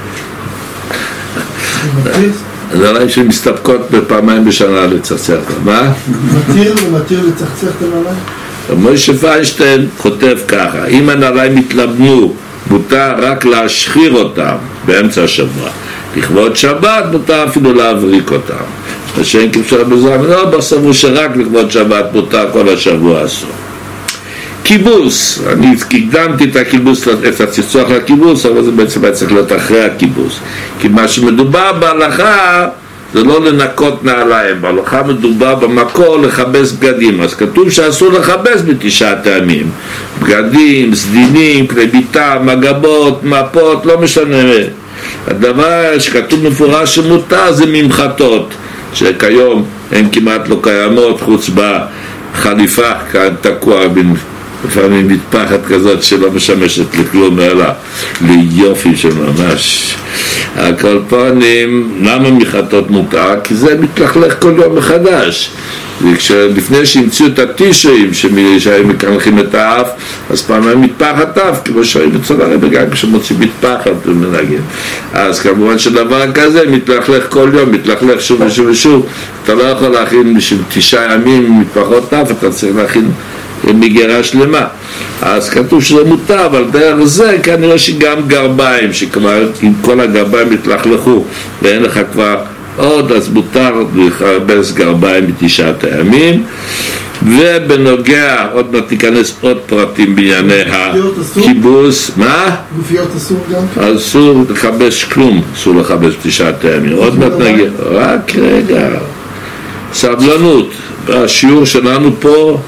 נראה לי שמסתפקות בפעמיים בשנה לצחצח. מה? מתיר ומתיר לצחצח את הנעליים? מוישה פיינשטיין כותב ככה: אם הנעליים מתלבנו מותר רק להשחיר אותם באמצע השבוע, לכבוד שבת מותר אפילו להבריק אותם. השם כפשר בזרם לא בסברו שרק לכבוד שבת מותר כל השבוע אסור. קיבוס, אני הקדמתי את הקיבוס, את הצחצוח לקיבוס, אבל זה בעצם היה צריך להיות אחרי הקיבוס, כי מה שמדובר בהלכה זה לא לנקות נעליים, בהלכה מדובר במקור לכבס בגדים, אז כתוב שאסור לכבס בתשעת הימים, בגדים, סדינים, כלי ביתה, מגבות, מפות, לא משנה. הדבר שכתוב מפורש שמותר זה ממחטות, שכיום הן כמעט לא קיימות, חוץ בחליפה כאן תקוע בין לפעמים מטפחת כזאת שלא משמשת לכלום אלא ליופי של ממש. הכל פנים, למה מחטות מותר? כי זה מתלכלך כל יום מחדש, ולפני שהמציאו את הטישרים שהיו מקנחים את האף, אז פעם הם מטפחת אף, כמו שהיו בצד הרבי גם כשמוצאים מטפחת ומנגן. אז כמובן שדבר כזה מתלכלך כל יום, מתלכלך שוב ושוב ושוב. אתה לא יכול להכין בשביל תשעה ימים מטפחות אף, אתה צריך להכין מגירה שלמה. אז כתוב שזה מותר, אבל דרך זה כנראה שגם גרביים, שכבר עם כל הגרביים התלכלכו ואין לך כבר עוד, אז מותר לכבס גרביים בתשעת הימים. ובנוגע, עוד מעט תיכנס עוד פרטים בענייני הכיבוס. מה? גופיות אסור גם כן? אסור לכבס כלום, אסור לכבס בתשעת הימים. עוד מעט נגיע, רק רגע, סבלנות. השיעור שלנו פה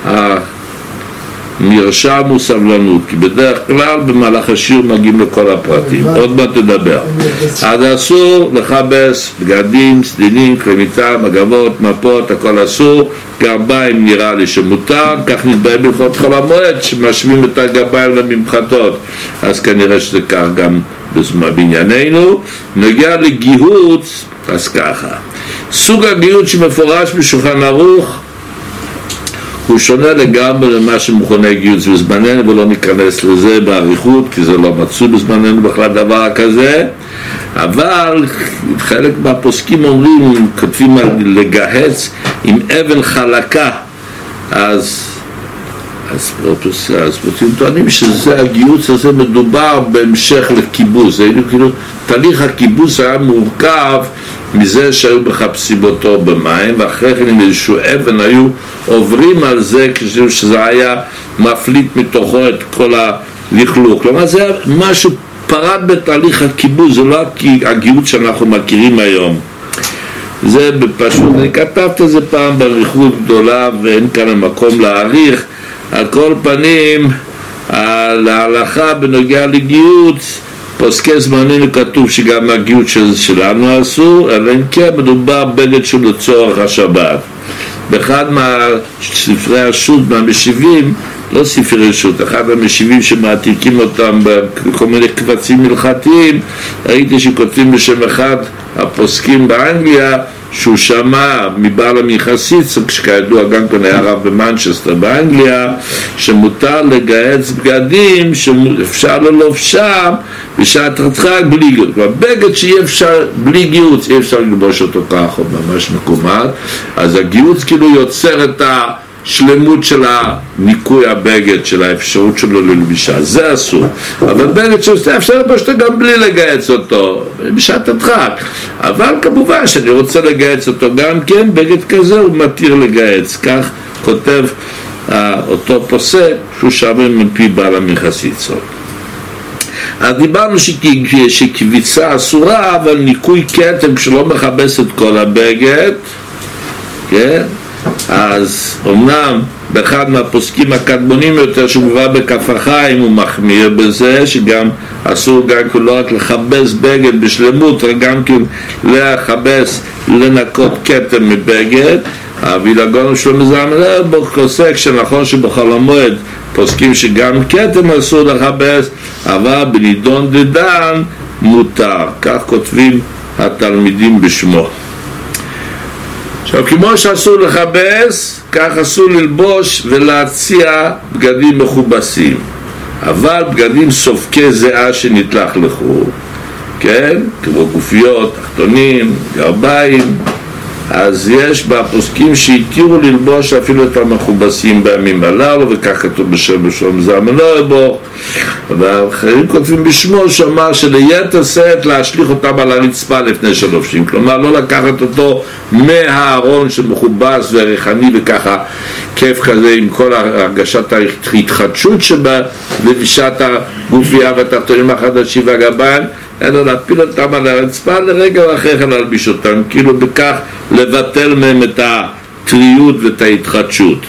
המרשם הוא סבלנות, כי בדרך כלל במהלך השיעור מגיעים לכל הפרטים. עוד מעט תדבר. אז אסור לכבס בגדים, סדינים, כלי מיטה, מגבות, מפות, הכל אסור. גרביים נראה לי שמותר, כך נתבהה בהלכות חול המועד שמשווים את הגרביים לממחטות, אז כנראה שזה כך גם בענייננו. נגיע לגיהוץ, אז ככה, סוג הגיהוץ שמפורש בשולחן ערוך הוא שונה לגמרי למה שמכונה גיהוץ בזמננו, ולא ניכנס לזה בעריכות כי זה לא מצוי בזמננו בכלל דבר כזה. אבל חלק מהפוסקים אומרים, כותבים על לגהץ עם אבן חלקה, אז אז פוסקים טוענים שזה הגיהוץ הזה מדובר בהמשך לכיבוס. כאילו תהליך הכיבוס היה מורכב מזה שהיו מחפשים אותו במים, ואחרי כן עם איזשהו אבן היו עוברים על זה כשזה היה מפליט מתוכו את כל הלכלוך. כלומר זה היה משהו פרד בתהליך הכיבוס, זה לא הגיהוץ שאנחנו מכירים היום. זה בפשוט, אני כתבתי את זה פעם בעריכות גדולה ואין כאן המקום להעריך. על כל פנים, על ההלכה בנוגע לגיהוץ, פוסקי זמננו כתוב שגם הגיהוץ של, שלנו אסור, אלא אם כן מדובר בגד שהוא לצורך השבת. באחד מהספרי השו"ת, מהמשיבים, לא ספרי שו"ת, אחד המשיבים שמעתיקים אותם בכל מיני קבצים הלכתיים, ראיתי שכותבים בשם אחד הפוסקים באנגליה, שהוא שמע מבעל המחסיץ, כשכידוע גם כן היה רב במנצ'סטר באנגליה, שמותר לגהץ בגדים שאפשר ללובשם בשעת הדחק בלי גיהוץ. כלומר, בגד שאי אפשר בלי גיהוץ, אי אפשר ללבוש אותו ככה, ממש מקומט. אז הגיהוץ כאילו יוצר את השלמות של הניקוי הבגד, של האפשרות שלו ללבישה, זה אסור. אבל בגד שעושה אפשר ללבוש אותו גם בלי לגהץ אותו בשעת הדחק. אבל כמובן שאני רוצה לגהץ אותו גם כן, בגד כזה הוא מתיר לגהץ. כך כותב אותו פוסק שהוא שם מפי בעל המחסיצות. אז דיברנו שקביצה אסורה, אבל ניקוי כתם כשלא מכבס את כל הבגד כן? אז אומנם באחד מהפוסקים הקדמונים יותר שמובא בכף החיים הוא מחמיר בזה שגם אסור גם לא רק לחבס בגד בשלמות, רק גם כן לחבס, לנקות כתם מבגד. הווילגון שלמה זלמן אוירבך פוסק שנכון שבחול המועד פוסקים שגם כתם אסור לחבס, אבל בנידון דדן מותר, כך כותבים התלמידים בשמו. עכשיו, כמו שאסור לחבס, כך אסור ללבוש ולהציע בגדים מכובסים. אבל בגדים סופקי זיעה שנתלכלכו, כן? כמו גופיות, תחתונים, גרביים, אז יש בפוסקים שהתירו ללבוש אפילו את המכובסים בימים הללו, וכך כתוב בשם שלמה זלמן אוירבך, ואחרים כותבים בשמו שאמר שליתר שאת להשליך אותם על הרצפה לפני שלובשים, כלומר לא לקחת אותו מהארון שמכובס וריחני וככה כיף כזה עם כל הרגשת ההתחדשות שבה לבישת הגופייה והתחתונים החדשים והגרביים, אלא להפיל אותם על הרצפה לרגע ואחרי כן להלביש אותם, כאילו בכך לבטל מהם את הטריות ואת ההתחדשות.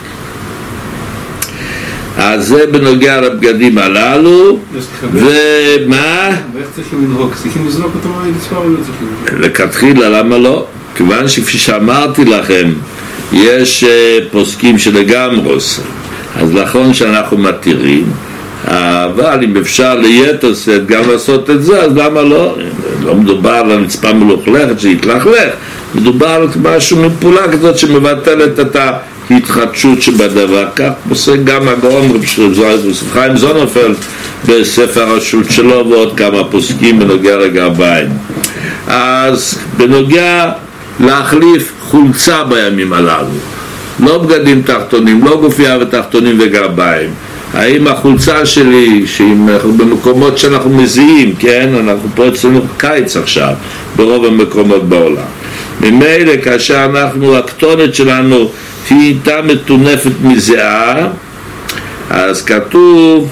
אז זה בנוגע לבגדים הללו. ומה? ואיך צריכים לנהוג? צריכים לזרוק אותם על הרצפה או לא צריכים? לכתחילה, למה לא? כיוון שכפי שאמרתי לכם יש פוסקים שלגמרי עושה, אז נכון שאנחנו מתירים, אבל אם אפשר ליתר שאת גם לעשות את זה, אז למה לא? לא מדובר על הרצפה מלוכלכת שיתלכלך, מדובר על משהו מפעולה כזאת שמבטלת את ההתחדשות שבדבר. כך עושה גם הגאון רב חיים זוננפלד בספר הרשות שלו ועוד כמה פוסקים בנוגע לגרביים. אז בנוגע להחליף חולצה בימים הללו, לא בגדים תחתונים, לא גופייה ותחתונים וגרביים, האם החולצה שלי, שאנחנו במקומות שאנחנו מזיעים, כן? אנחנו פה אצלנו קיץ עכשיו ברוב המקומות בעולם, ממילא כאשר אנחנו, הכתונת שלנו היא איתה מטונפת מזיעה, אז כתוב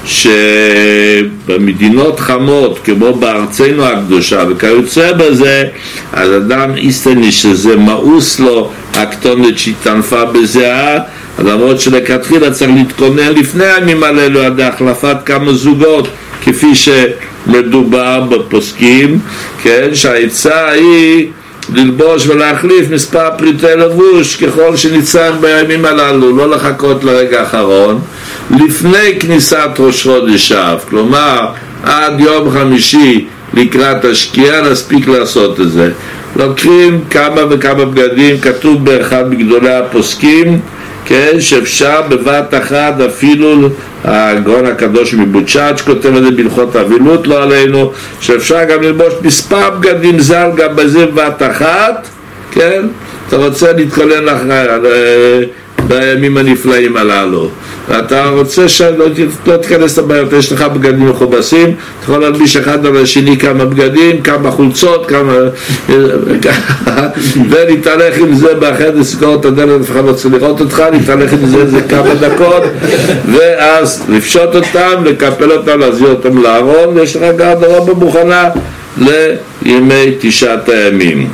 שבמדינות חמות כמו בארצנו הקדושה וכיוצא בזה, אז אדם איסטני שזה מאוס לו הכתונת שהתענפה בזיעה, למרות שלכתחילה צריך להתכונן לפני הימים הללו עד החלפת כמה זוגות, כפי שמדובר בפוסקים, כן? שהעצה היא ללבוש ולהחליף מספר פריטי לבוש ככל שניצן בימים הללו, לא לחכות לרגע האחרון לפני כניסת ראש חודש אב, כלומר עד יום חמישי לקראת השקיעה נספיק לעשות את זה. לוקחים כמה וכמה בגדים, כתוב באחד מגדולי הפוסקים, כן, שאפשר בבת אחת, אפילו הגאון הקדוש מבוצ'אץ' כותב את זה בהלכות אבילות לא עלינו, שאפשר גם ללבוש מספר בגדים זל גם בזה בבת אחת, כן? אתה רוצה להתכונן לך בימים הנפלאים הללו, ואתה רוצה שלא לא תיכנס לבעיות, יש לך בגדים מכובסים, אתה יכול להלביש אחד על השני כמה בגדים, כמה חולצות, כמה ולהתהלך עם זה באחד לסגור את הדלת, אף אחד לא צריך לראות אותך, להתהלך עם זה איזה כמה דקות, ואז לפשוט אותם, לקפל אותם, להזיר אותם לארון, ויש לך גרדרובה מוכנה לימי תשעת הימים.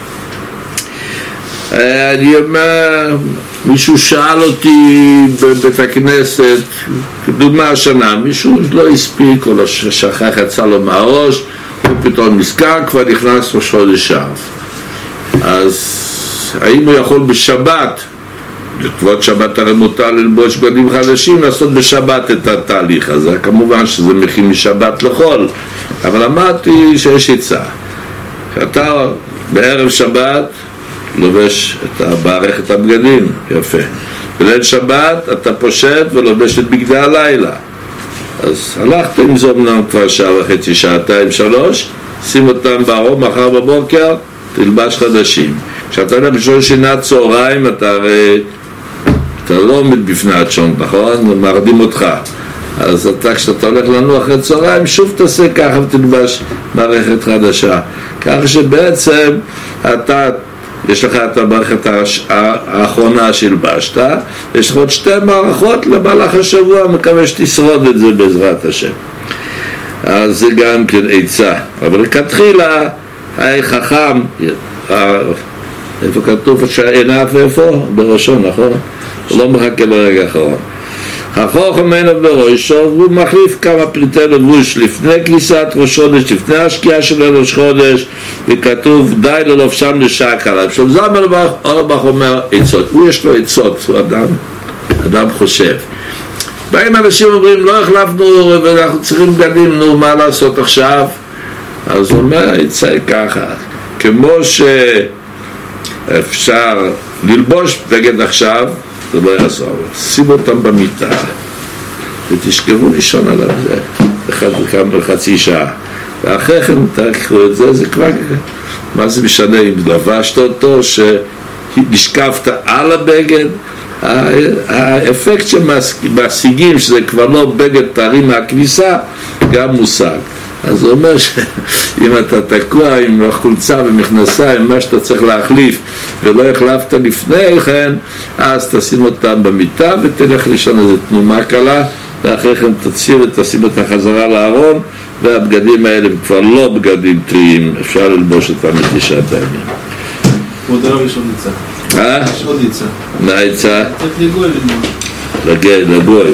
אני אומר, מישהו שאל אותי בבית הכנסת, כדוגמה השנה, מישהו לא הספיק או לא שכח יצא לו מהראש, הוא פתאום נזכר, כבר נכנס ראש חודש אב. אז האם הוא יכול בשבת, לכבוד שבת הרי מותר ללבוש בגדים חדשים, לעשות בשבת את התהליך הזה, כמובן שזה מכין משבת לחול, אבל אמרתי שיש עצה, אתה בערב שבת לובש את המערכת הבגדים, יפה. בליל שבת אתה פושט ולובש את בגדי הלילה. אז הלכת עם זה אמנם כבר שעה וחצי, שעתיים, שלוש, שים אותם בארון, מחר בבוקר תלבש חדשים. כשאתה הולך בשביל שינת צהריים, אתה הרי אתה לא עומד בפני הצ'ון, נכון? מרדים אותך. אז אתה, כשאתה הולך לנוח אחרי צהריים, שוב תעשה ככה ותלבש מערכת חדשה. כך שבעצם אתה יש לך את המערכת האחרונה שלבשת, יש לך עוד שתי מערכות למהלך השבוע, מקווה שתשרוד את זה בעזרת השם. אז זה גם כן עצה, אבל כתחילה היה חכם איפה כתוב שעיניו ואיפה? בראשו, נכון? הוא לא מחכה לרגע האחרון. החוכם אינו בראשו, והוא מחליף כמה פריטי לבוש לפני כניסת ראש חודש, לפני השקיעה של ראש חודש, וכתוב די ללובשם לשעה קלה. עכשיו זלמן אוירבך אומר עצות, הוא יש לו עצות, הוא אדם, אדם חושב. באים אנשים אומרים לא החלפנו ואנחנו צריכים בגדים, נו מה לעשות עכשיו? אז הוא אומר עצה ככה, כמו שאפשר ללבוש בגד עכשיו, זה לא יעזור, שים אותם במיטה ותשכבו לישון עליו זה כמה חצי שעה, ואחרי כן תקחו את זה, זה כבר מה זה משנה אם לבשת אותו, שנשכבת על הבגד, האפקט שמשיגים שזה כבר לא בגד טרי מהכביסה גם מושג. אז הוא אומר שאם אתה תקוע עם החולצה ומכנסיים, מה שאתה צריך להחליף ולא החלפת לפני כן, אז תשים אותם במיטה ותלך לישון איזה תנומה קלה, ואחרי כן תציר ותשים אותה חזרה לארון, והבגדים האלה הם כבר לא בגדים טריים, אפשר ללבוש אותם לתשעת הימים. עוד הרב יש עוד יצא. אה? יש עוד יצא. מה יצא? צריך לגוי ללמוד. לגוי, לגוי.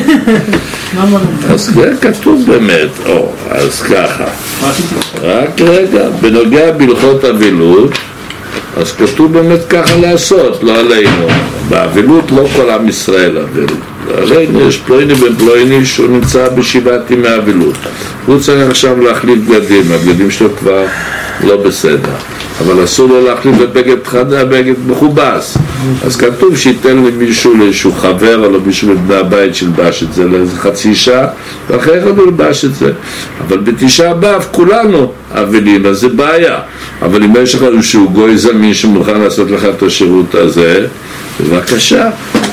אז זה כתוב באמת, או, אז ככה. רק רגע, בנוגע בהלכות אבילות, אז כתוב באמת ככה לעשות, לא עלינו. באבילות לא כל עם ישראל אבילות. עלינו יש פלויני בן פלויני שהוא נמצא בשבעת ימי אבילות. הוא צריך עכשיו להחליף בגדים, הבגדים שלו כבר לא בסדר. אבל אסור לו להחליף בבגד חדה, בגד מכובס. אז כתוב שייתן למישהו, לאיזשהו חבר או למישהו מבני הבית שלבש את זה לאיזה חצי שעה, ואחרי כן הוא לבש את זה. אבל בתשעה באב כולנו אבלים, אז זה בעיה. אבל אם יש לך איזשהו גוי זמין שמוכן לעשות לך את השירות הזה, בבקשה.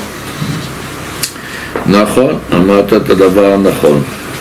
נכון, אמרת את הדבר הנכון.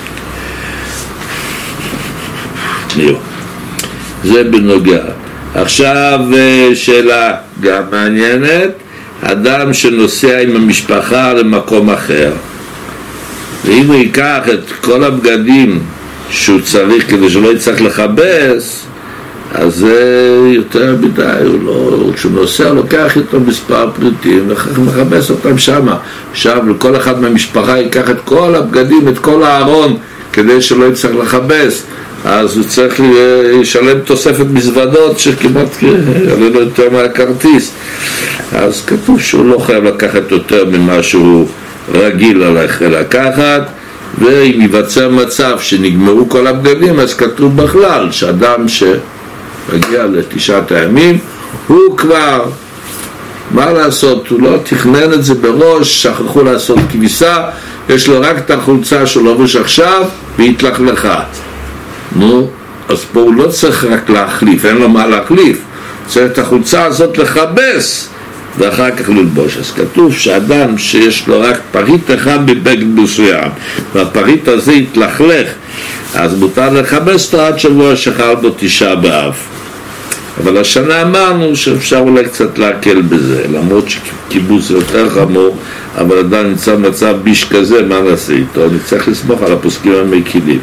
יו. זה בנוגע. עכשיו שאלה גם מעניינת, אדם שנוסע עם המשפחה למקום אחר, ואם הוא ייקח את כל הבגדים שהוא צריך כדי שלא יצטרך לחבס, אז זה יותר מדי, הוא לא, כשהוא נוסע לוקח איתו מספר פריטים ומחבס אותם שמה. עכשיו לכל אחד מהמשפחה ייקח את כל הבגדים, את כל הארון, כדי שלא יצטרך לחבס, אז הוא צריך לשלם תוספת מזוודות שכמעט יעלה לו יותר מהכרטיס. אז כתוב שהוא לא חייב לקחת יותר ממה שהוא רגיל לקחת, ואם ייווצר מצב שנגמרו כל הבגדים, אז כתוב בכלל שאדם שמגיע לתשעת הימים הוא כבר, מה לעשות, הוא לא תכנן את זה בראש, שכחו לעשות כביסה, יש לו רק את החולצה שהוא לבוש עכשיו והתלכלכה. נו, אז פה הוא לא צריך רק להחליף, אין לו מה להחליף, צריך את החולצה הזאת לחבס ואחר כך ללבוש. אז כתוב שאדם שיש לו רק פריט אחד בבגד מסוים והפריט הזה יתלכלך, אז מותר לחבס אותו עד שבוע שחל בו תשעה באב. אבל השנה אמרנו שאפשר אולי קצת להקל בזה, למרות שקיבוץ זה יותר חמור, אבל אדם נמצא במצב ביש כזה, מה נעשה איתו? אני צריך לסמוך על הפוסקים המקילים.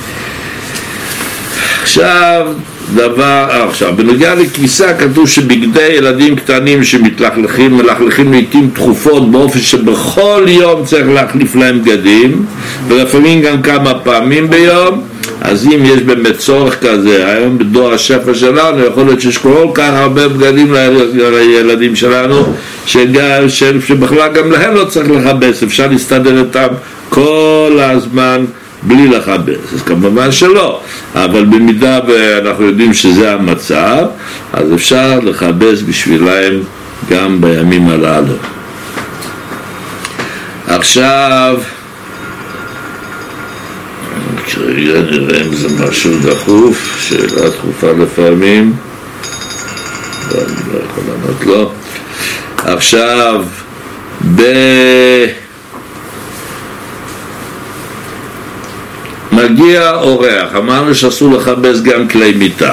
עכשיו, דבר, עכשיו, בנוגע לכביסה כתוב שבגדי ילדים קטנים שמתלכלכים, מלכלכים לעתים תכופות באופן שבכל יום צריך להחליף להם בגדים, ולפעמים גם כמה פעמים ביום. אז אם יש באמת צורך כזה, היום בדור השפע שלנו, יכול להיות שיש כל כך הרבה בגדים לילדים שלנו, שגם, שבכלל גם להם לא צריך לחבס, אפשר להסתדר איתם כל הזמן בלי לחבס. אז כמובן שלא, אבל במידה ואנחנו יודעים שזה המצב, אז אפשר לחבס בשבילהם גם בימים הללו. עכשיו כרגע נראה אם זה משהו דחוף, שאלה דחופה לפעמים, אני לא יכול לענות לו. עכשיו ב... מגיע אורח, אמרנו שאסור לחבס גם כלי מיטה,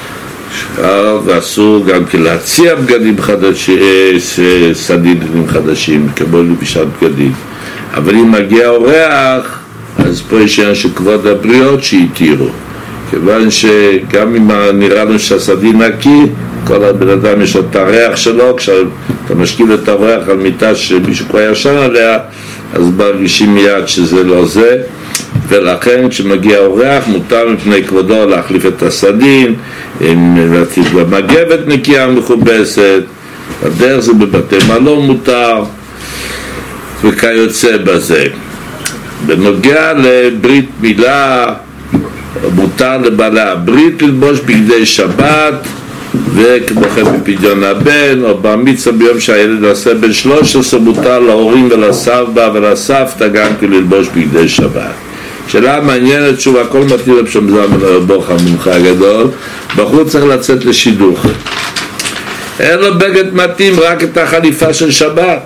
ואסור גם להציע בגדים חדשים, סדינים חדשים, כמו לבישת בגדים. אבל אם מגיע אורח, אז פה יש עניין של כבוד הבריות שהתירו, כיוון שגם אם נראה לנו שהסדין נקי, כל הבן אדם יש לו את הריח שלו, כשאתה משקיל את הריח על מיטה שמישהו כבר ישן עליה, אז מרגישים מיד שזה לא זה, ולכן כשמגיע אורח מותר מפני כבודו להחליף את הסדין, להציב במגבת נקייה מכובסת, הדרך זה בבתי מלון מותר, וכיוצא בזה. בנוגע לברית מילה, מותר לבעלי הברית ללבוש בגדי שבת, וכמו כן בפדיון הבן או בר מצווה ביום שהילד עושה בן שלוש עשרה, מותר להורים ולסבא ולסבתא גם כן ללבוש בגדי שבת. שאלה מעניינת, שוב, הכל מתאים לשם זמן לרבוך המומחה הגדול, בחור צריך לצאת לשידוך, אין לו בגד מתאים, רק את החליפה של שבת,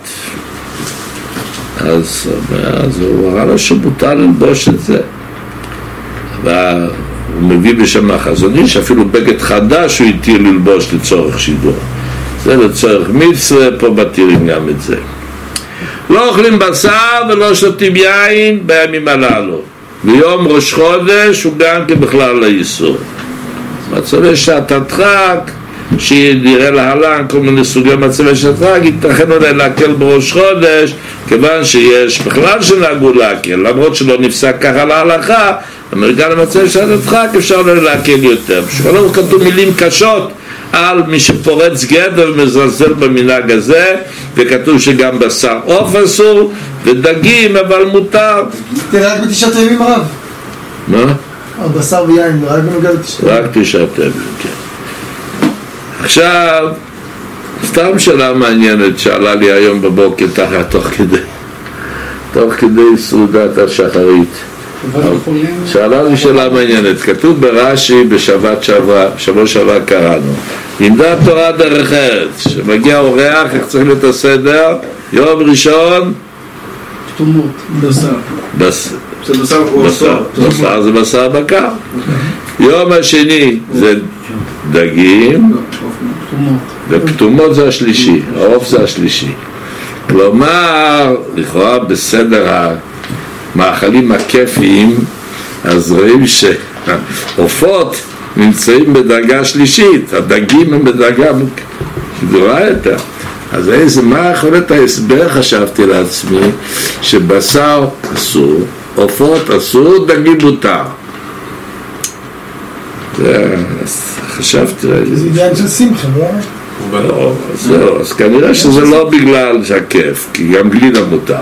אז, אז הוא ראה לו שמותר ללבוש את זה, והוא מביא בשם החזון איש אפילו בגד חדש הוא התיר ללבוש לצורך שידור, זה לצורך מצווה, פה מתירים גם את זה. לא אוכלים בשר ולא שותים יין בימים הללו, ביום ראש חודש הוא גם כבכלל לאיסור. מצבי שעת הדחק שנראה להלן כל מיני סוגי מצבי שעת הדחק, ייתכן אולי להקל בראש חודש, כיוון שיש בכלל שנהגו להקל, למרות שלא נפסק ככה להלכה, אמריקה למצבי שעת הדחק אפשר אולי להקל יותר. בשביל כתוב מילים קשות על מי שפורץ גדר ומזלזל במנהג הזה, וכתוב שגם בשר עוף אסור ודגים אבל מותר. תראה רק בתשעת הימים הרב. מה? בשר ויין, רק בנוגע לתשעת הימים. רק תשעת הימים, כן. עכשיו, סתם שאלה מעניינת שעלה לי היום בבוקר תחת תוך כדי תוך כדי סעודת השחרית. שאלה לי שאלה מעניינת, כתוב ברש"י בשבת שעברה, שבוע שעבר קראנו, לימדה תורה דרך ארץ, שמגיע אורח, איך צריך להיות הסדר? יום ראשון כתומות, בשר בשר, בשר בשר, בשר זה בשר בקר. יום השני זה דגים, וכתומות זה השלישי, העוף זה השלישי. כלומר, לכאורה בסדר המאכלים הכיפיים, אז רואים שעופות נמצאים בדרגה שלישית, הדגים הם בדרגה גדולה יותר. אז איזה, מה יכול להיות ההסבר, חשבתי לעצמי, שבשר אסור, עופות אסור, דגים מותר. חשבתי זה עניין של שמחה, לא? לא, זהו, אז כנראה שזה לא בגלל שהכיף, כי גם גלידה מותר.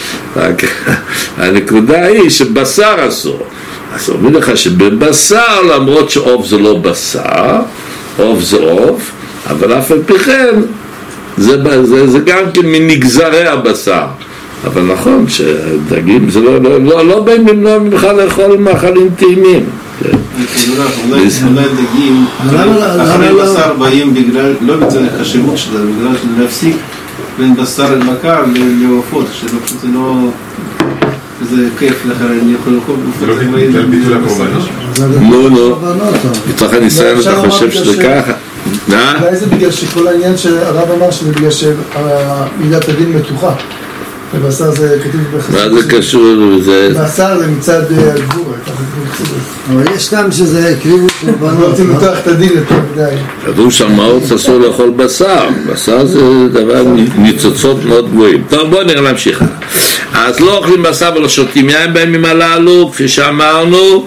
הנקודה היא שבשר אסור. אז אומרים לך שבבשר, למרות שעוף זה לא בשר, עוף זה עוף, אבל אף על פי כן זה, זה, זה גם כן מנגזרי הבשר. אבל נכון שדגים זה לא, לא, לא, לא באים למנוע ממך לאכול מאכלים טעימים. אולי דגים, אחרי בשר באים בגלל, לא בגלל החשיבות שלה, בגלל להפסיק בין בשר לבקר לעופות, שזה לא, זה כיף לאחר, אני יכול לאכול עופות. זה לא ביטול הקורבנות? לא, לא. בתוך הניסיון אתה חושב שזה ככה? אולי זה בגלל שכל העניין שהרב אמר שזה בגלל שמידת הדין מתוחה. ובשר זה כתוב בחסידות. מה זה קשור לזה? בשר זה מצד הגבור, אבל יש טעם שזה הקריבו קורבנות. לא רוצים לתוח את הדין יותר מדי. כתוב שהמאוץ אסור לאכול בשר. בשר זה דבר ניצוצות מאוד גבוהים. טוב, בואו נראה להמשיך. אז לא אוכלים בשר ולא שותים יין בימים הללו, כפי שאמרנו,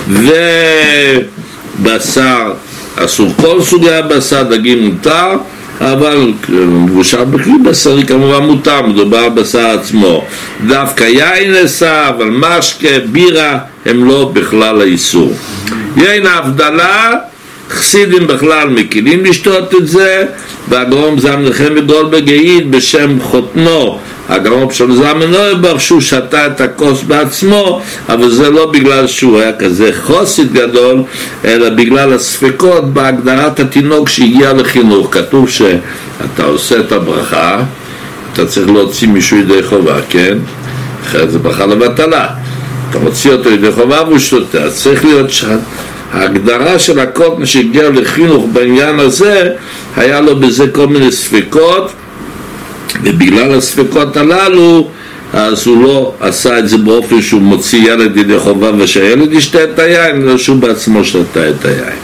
ובשר אסור כל סוגי הבשר, דגים מותר, אבל מבושל בכלי בשרי כמובן מותר, מדובר בשר עצמו. דווקא יין נאסר, אבל משקה, בירה הם לא בכלל האיסור. יין ההבדלה, חסידים בכלל מקילים לשתות את זה, והגאון זמנחם מגולדברג העיד בשם חותנו, הגאון של זמנויבר, שהוא שתה את הכוס בעצמו, אבל זה לא בגלל שהוא היה כזה חוסית גדול, אלא בגלל הספקות בהגדרת התינוק שהגיע לחינוך. כתוב שאתה עושה את הברכה, אתה צריך להוציא מישהו ידי חובה, כן? אחרת זה ברכה לבטלה, אתה מוציא אותו ידי חובה והוא שותה. אז צריך להיות שם ההגדרה של הקוטן שהגיע לחינוך בעניין הזה, היה לו בזה כל מיני ספקות, ובגלל הספקות הללו אז הוא לא עשה את זה באופן שהוא מוציא ילד ידי חובה ושהילד ישתה את היין, אלא שהוא בעצמו שתה את היין.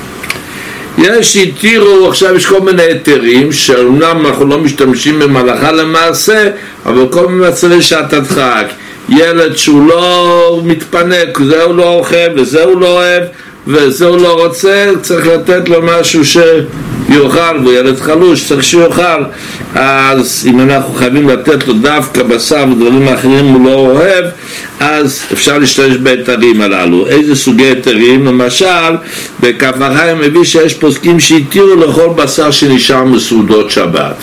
יש התירו, עכשיו יש כל מיני היתרים שאומנם אנחנו לא משתמשים במהלכה למעשה, אבל כל מיני מצבי שעת הדחק, ילד שהוא לא מתפנק, זה הוא לא אוכל וזה הוא לא אוהב וזה הוא לא רוצה, צריך לתת לו משהו שיוכל, והוא ילד חלוש, צריך שיוכל. אז אם אנחנו חייבים לתת לו דווקא בשר ודברים אחרים הוא לא אוהב, אז אפשר להשתמש בהיתרים הללו. איזה סוגי היתרים? למשל בכף החיים מביא שיש פוסקים שהתירו לאכול בשר שנשאר מסעודות שבת,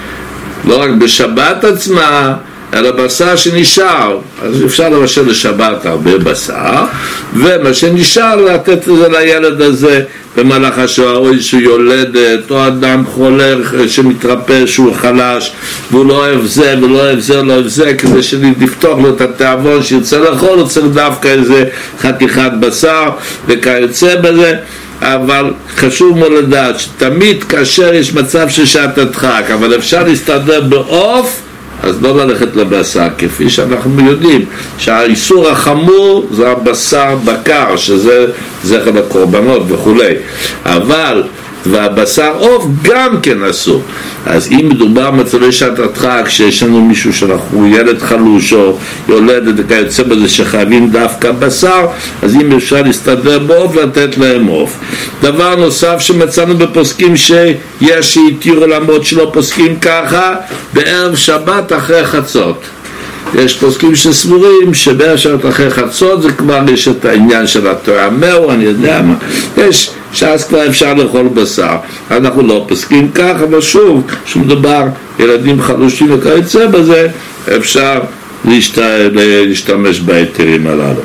לא רק בשבת עצמה אלא בשר שנשאר. אז אפשר לבשל לשבת הרבה בשר, ומה שנשאר לתת לזה לילד הזה במהלך השואה, או איזשהו יולדת או אדם חולה שמתרפא שהוא חלש והוא לא אוהב זה ולא אוהב זה ולא אוהב זה, כדי שלפתוח לו את התיאבון שירצה לאכול, הוא צריך דווקא איזה חתיכת בשר וכיוצא בזה. אבל חשוב מאוד לדעת שתמיד כאשר יש מצב של שעת הדחק אבל אפשר להסתדר בעוף, אז לא ללכת לבשר, כפי שאנחנו יודעים שהאיסור החמור זה הבשר בקר, שזה זכר לקורבנות וכולי, אבל והבשר עוף גם כן אסור. אז אם מדובר מצבי שעת הדחק שיש לנו מישהו שאנחנו ילד חלוש או יולדת וכיוצא בזה שחייבים דווקא בשר, אז אם אפשר להסתדר בעוף לתת להם עוף. דבר נוסף שמצאנו בפוסקים שיש שהתירו למרות שלא פוסקים ככה, בערב שבת אחרי חצות. יש פוסקים שסבורים שבערב שבת אחרי חצות זה כבר יש את העניין של התואמהו, אני יודע מה, יש שאז כבר אפשר לאכול בשר. אנחנו לא פוסקים כך, אבל שוב, שמדובר ילדים חלושים וכיוצא בזה, אפשר להשת... להשתמש בהיתרים הללו.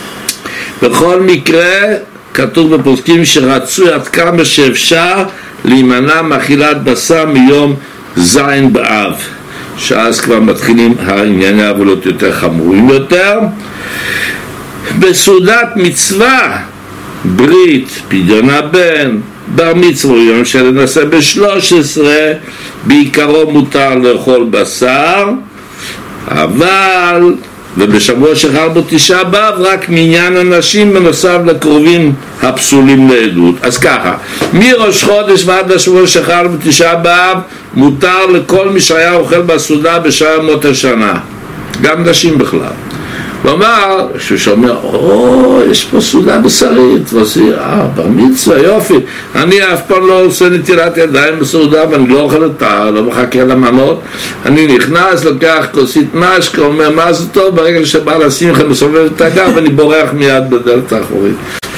בכל מקרה כתוב בפוסקים שרצוי עד כמה שאפשר להימנע מאכילת בשר מיום זין באב, שאז כבר מתחילים הענייני העוולות יותר חמורים יותר. בסעודת מצווה, ברית, פדיון הבן, בר מצווה, יום שנעשה בשלוש עשרה, בעיקרו מותר לאכול בשר, אבל ובשבוע שחל בו תשעה באב רק מניין אנשים בנוסף לקרובים הפסולים לעדות. אז ככה, מראש חודש ועד השבוע שחל בו תשעה באב מותר לכל מי שהיה אוכל בסעודה בשעה ימות השנה, גם נשים בכלל. ואמר, ששומע, או, יש פה סעודה בשרית, ועושה, אה, בר מצווה, יופי, אני אף פעם לא עושה נטילת ידיים בסעודה, ואני לא אוכל אותה, לא מחכה למנות, אני נכנס, לוקח כוסית משקה, אומר, מה זה טוב, ברגע שבא לשמחה, מסובב את הגב, ואני בורח מיד בדלת האחורית.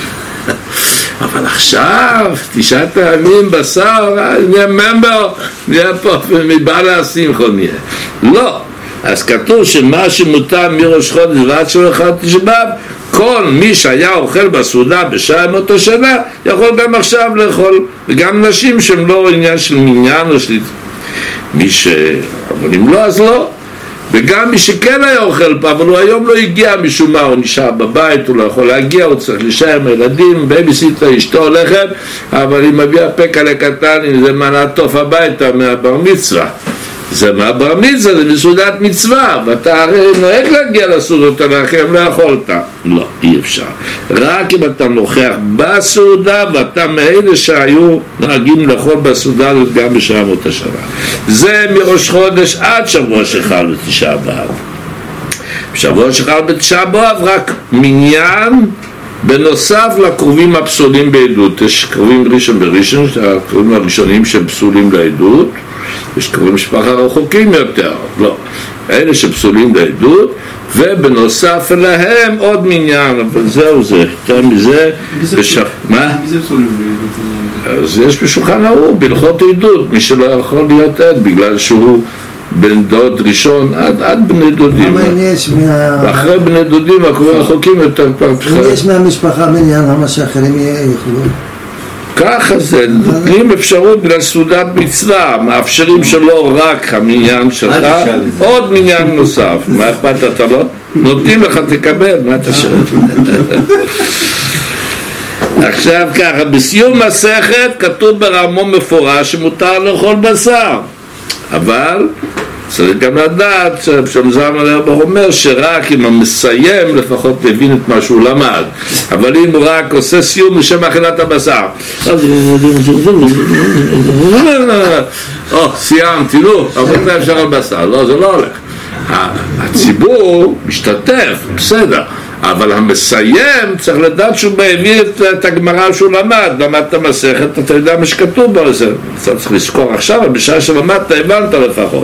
אבל עכשיו, תשעת הימים בשר, נהיה ממבר, נהיה פה, מבעל השמחה נהיה. לא. אז כתוב שמה שמותר מראש חודש ועד שבוע אחד תשעה באב, כל מי שהיה אוכל בסעודה בשעה ימות השנה יכול גם עכשיו לאכול, וגם נשים שהם לא עניין של מניין או של מי ש... אבל אם לא אז לא. וגם מי שכן היה אוכל פה אבל הוא היום לא הגיע משום מה, הוא נשאר בבית, הוא לא יכול להגיע, הוא צריך להישאר עם הילדים, בייביסיטר, אשתו הולכת, אבל היא מביאה פקלה קטן, אם זה מנה טוב הביתה מהבר מצווה, זה מהבר מצווה, זה מסעודת מצווה, ואתה הרי נוהג להגיע לסעודות האחרים, לא יכולת. לא, אי אפשר. רק אם אתה נוכח בסעודה ואתה מאלה שהיו נוהגים לאכול בסעודה גם בשעה ימות השנה. זה מראש חודש עד שבוע שחל בתשעה באב. בשבוע שחל בתשעה באב רק מניין בנוסף לקרובים הפסולים בעדות. יש קרובים ראשון בראשון, הקרובים הראשונים שהם פסולים לעדות, יש קרובים משפחה רחוקים יותר, לא, אלה שפסולים לעדות, ובנוסף אליהם עוד מניין, אבל זהו זה, יותר מזה, בשח... מה? מי זה פסולים לעדות? אז יש בשולחן ערוך, בהלכות עדות, מי שלא יכול להיות עד, בגלל שהוא בן דוד ראשון עד, עד בני דודים. למה יש מה... ואחרי בני דודים, הקרובים רחוקים יותר כבר... אם יש מהמשפחה מניין, למה שאחרים יוכלו? ככה זה, נותנים אפשרות בגלל סעודת מצווה, מאפשרים שלא רק המניין שלך, עוד מניין נוסף. מה אכפת אתה לא? נותנים לך תקבל, מה אתה שואל? עכשיו ככה, בסיום מסכת כתוב ברמב"ם מפורש שמותר לאכול בשר, אבל צריך גם לדעת, שלום זלמן אוירבך אומר שרק אם המסיים לפחות מבין את מה שהוא למד, אבל אם הוא רק עושה סיום לשם אכילת הבשר, או, סיימתי, נו, אבל זה אפשר על בשר, לא, זה לא הולך. הציבור משתתף, בסדר, אבל המסיים צריך לדעת שהוא מביא את הגמרא שהוא למד, למד את המסכת, אתה יודע מה שכתוב בו, אתה צריך לזכור עכשיו, בשעה שלמדת הבנת לפחות.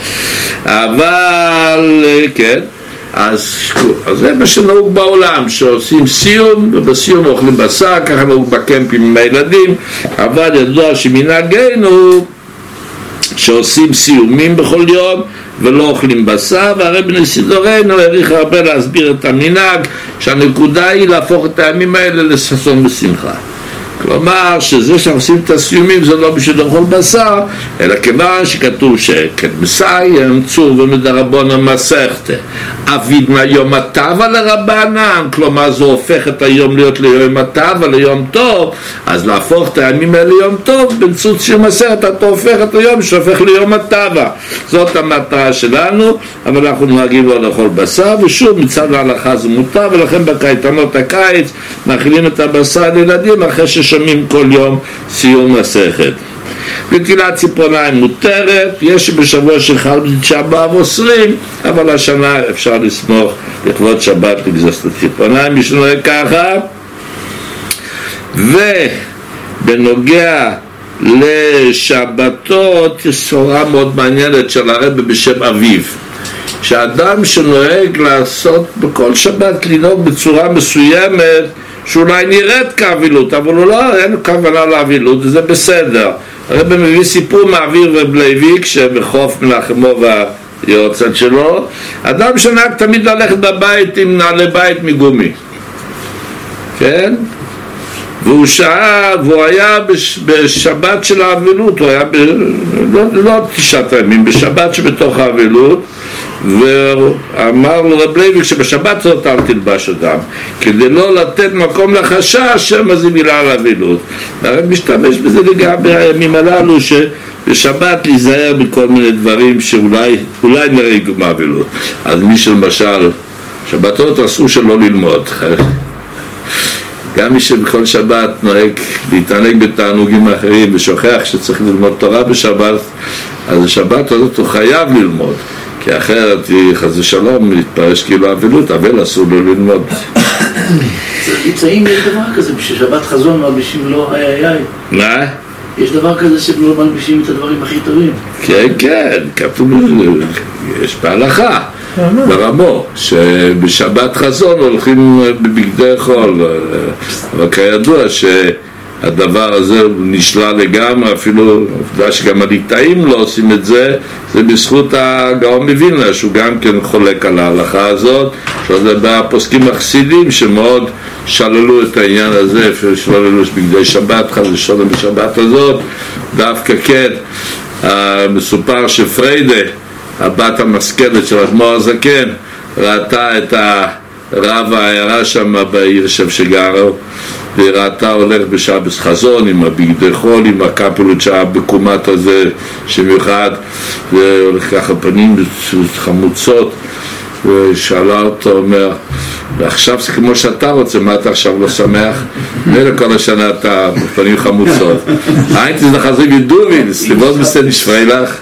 אבל כן, אז, אז זה מה שנהוג בעולם, שעושים סיום ובסיום אוכלים בשר, ככה נהוג בקמפים עם הילדים, אבל ידוע שמנהגנו שעושים סיומים בכל יום ולא אוכלים בשר, והרב ניסודורנו העריך הרבה להסביר את המנהג שהנקודה היא להפוך את הימים האלה לששון ושמחה. כלומר שזה שעושים את הסיומים זה לא בשביל לאכול בשר, אלא כיוון שכתוב שכן מסיים צור ומדרבון המסכת אביד מהיום הטבע לרבנן, כלומר זה הופך את היום להיות ליום הטבע ליום טוב, אז להפוך את הימים האלה ליום טוב באמצעות סיום מסכת אתה הופך את היום שהופך ליום הטבע. זאת המטרה שלנו, אבל אנחנו נוהגים לא לאכול בשר, ושוב מצד ההלכה זה מותר, ולכן בקייטנות הקיץ מאכילים את הבשר לילדים אחרי ששומעים כל יום סיום מסכת. נטילת ציפורניים מותרת, יש בשבוע של חל תשעה באב אוסרים, אבל השנה אפשר לסמוך לכבוד שבת לגזוז את הציפורניים, מי שנוהג ככה. ובנוגע לשבתות יש סורה מאוד מעניינת של הרב בשם אביב, שאדם שנוהג לעשות בכל שבת לנהוג בצורה מסוימת שאולי נראית כאבילות, אבל הוא לא, אין כוונה לאבילות, וזה בסדר. הרב מביא סיפור מאוויר ובלייביק שבחוף מנחמו והיורצת שלו, אדם שנהג תמיד ללכת בבית עם נעלי בית מגומי, כן? והוא שעה, והוא היה בש, בשבת של האבילות, הוא היה ב, לא, לא תשעת הימים, בשבת שבתוך האבילות, ואמר לו רב לייביק שבשבת זאת אל תלבש אותם, כדי לא לתת מקום לחשש שמא זה מילה על האבילות. הרב משתמש בזה לגבי הימים הללו, שבשבת להיזהר בכל מיני דברים שאולי אולי נראה מהאבילות. אז מי שלמשל, שבתות אסור שלא ללמוד, גם מי שבכל שבת נוהג להתענג בתענוגים אחרים ושוכח שצריך ללמוד תורה בשבת, אז השבת הזאת הוא חייב ללמוד, כי אחרת חס ושלום להתפרש כאילו אבילות, אבל אסור לו ללמוד. יצאים יש דבר כזה, בשבת חזון מלבישים לא היי היי. מה? יש דבר כזה שלא מלבישים את הדברים הכי טובים. כן, כן, כתוב, יש בהלכה ברמו, שבשבת חזון הולכים בבגדי חול, אבל כידוע שהדבר הזה נשלל לגמרי, אפילו עובדה שגם הליטאים לא עושים את זה, זה בזכות הגאון מווילנה, שהוא גם כן חולק על ההלכה הזאת, שזה בפוסקים החסידים שמאוד שללו את העניין הזה, שללו בגדי שבת, חס ושלום בשבת הזאת, דווקא כן, מסופר שפריידה, הבת המשכלת של אדמו"ר הזקן, ראתה את הרב העיירה שם בעיר שם שגרו, והיא ראתה הולך בשבת חזון עם הבגדי חול, עם הקפלות שהיה בקומת הזה שמיוחד, והולך ככה פנים חמוצות, ושאלה אותו, אומר, ועכשיו זה כמו שאתה רוצה, מה אתה עכשיו לא שמח? מילא כל השנה אתה בפנים חמוצות. היית זה חזרי בדובין, סליבות בסן נשפרי לך.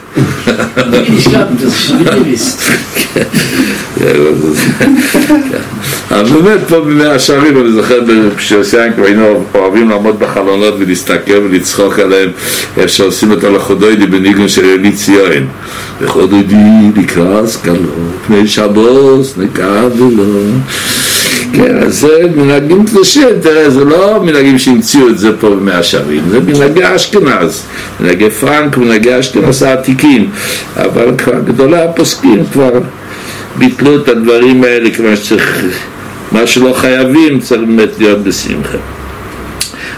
אבל באמת פה במאה השערים, אני זוכר בשעוסיין כבר היינו אוהבים לעמוד בחלונות ולהסתכל ולצחוק עליהם, איך שעושים את הלחודוידי בניגון של אלי ציון, לחודוידי לקרא סקלות פני שבוס נקע ולא. כן, אז זה מנהגים קדושים, תראה, זה לא מנהגים שהמציאו את זה פה במאה השערים, זה מנהגי אשכנז, מנהגי פרנק, מנהגי אשכנז העתיקים, אבל גדולי הפוסקים כבר ביטלו את הדברים האלה, כיוון שצריך, מה שלא חייבים צריך באמת להיות בשמחה.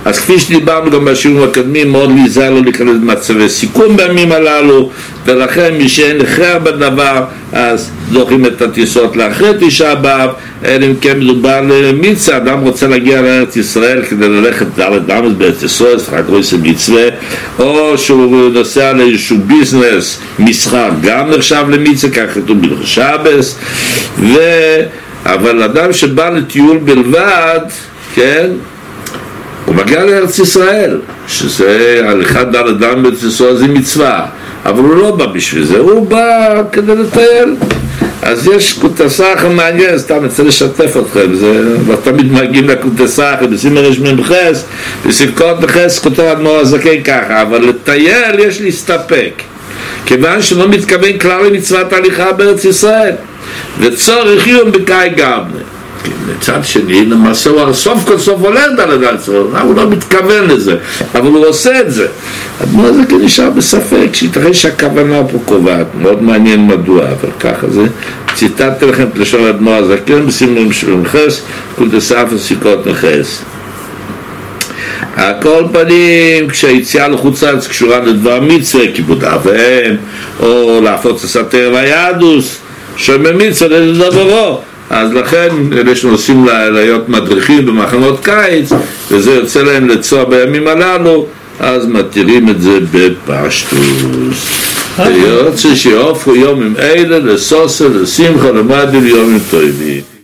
אז כפי שדיברנו גם בשיעורים הקודמים, מאוד להיזהר לו להיכנס במצבי סיכון בימים הללו, ולכן מי שאין הכרח בדבר אז דוחים את הטיסות לאחרי תשעה באב, אלא אם כן מדובר למצווה, אדם רוצה להגיע לארץ ישראל כדי ללכת דלת אמות בארץ ישראל, אחר כך עושה מצווה, או שהוא נוסע לאיזשהו ביזנס, מסחר, גם נחשב למצווה, כך כתוב בהלכות שבס, ו... אבל אדם שבא לטיול בלבד, כן, הוא מגיע לארץ ישראל, שזה הליכת דלת אמות בארץ ישראל זה מצווה, אבל הוא לא בא בשביל זה, הוא בא כדי לטייל. אז יש קוטסחר מעניין, סתם אני רוצה לשתף אתכם, זה לא תמיד מגיעים לקוטסחר, בסימן רשמים חס, בסלקות חס כותב אדמו"ר הזקן ככה, אבל לטייל יש להסתפק, כיוון שלא מתכוון כלל למצוות הליכה בארץ ישראל, וצורך יום בקאי גבנה. מצד שני, למעשה הוא סוף כל סוף הולך דלת ישראל, הוא לא מתכוון לזה, אבל הוא עושה את זה. אדמו"ר הזה נשאר בספק, שיתכן שהכוונה פה קובעת, מאוד מעניין מדוע, אבל ככה זה. ציטטתי לכם את לשון אדמו"ר הזקן, בסימן רשמים חס, קוטסחר סלקות חס. על כל פנים, כשהיציאה לחוץ לארץ קשורה לדבר מצווה, כיבוד אב ואם, או להפוך לסתר ויהדוס, שבמצווה לדברו, אז לכן אלה שנוסעים להיות מדריכים במחנות קיץ, וזה יוצא להם לצוע בימים הללו, אז מתירים את זה בפשטוס. ויוצא שיעופו יומים אלה לסוסה, לשמחה, למדו ליומים טובים.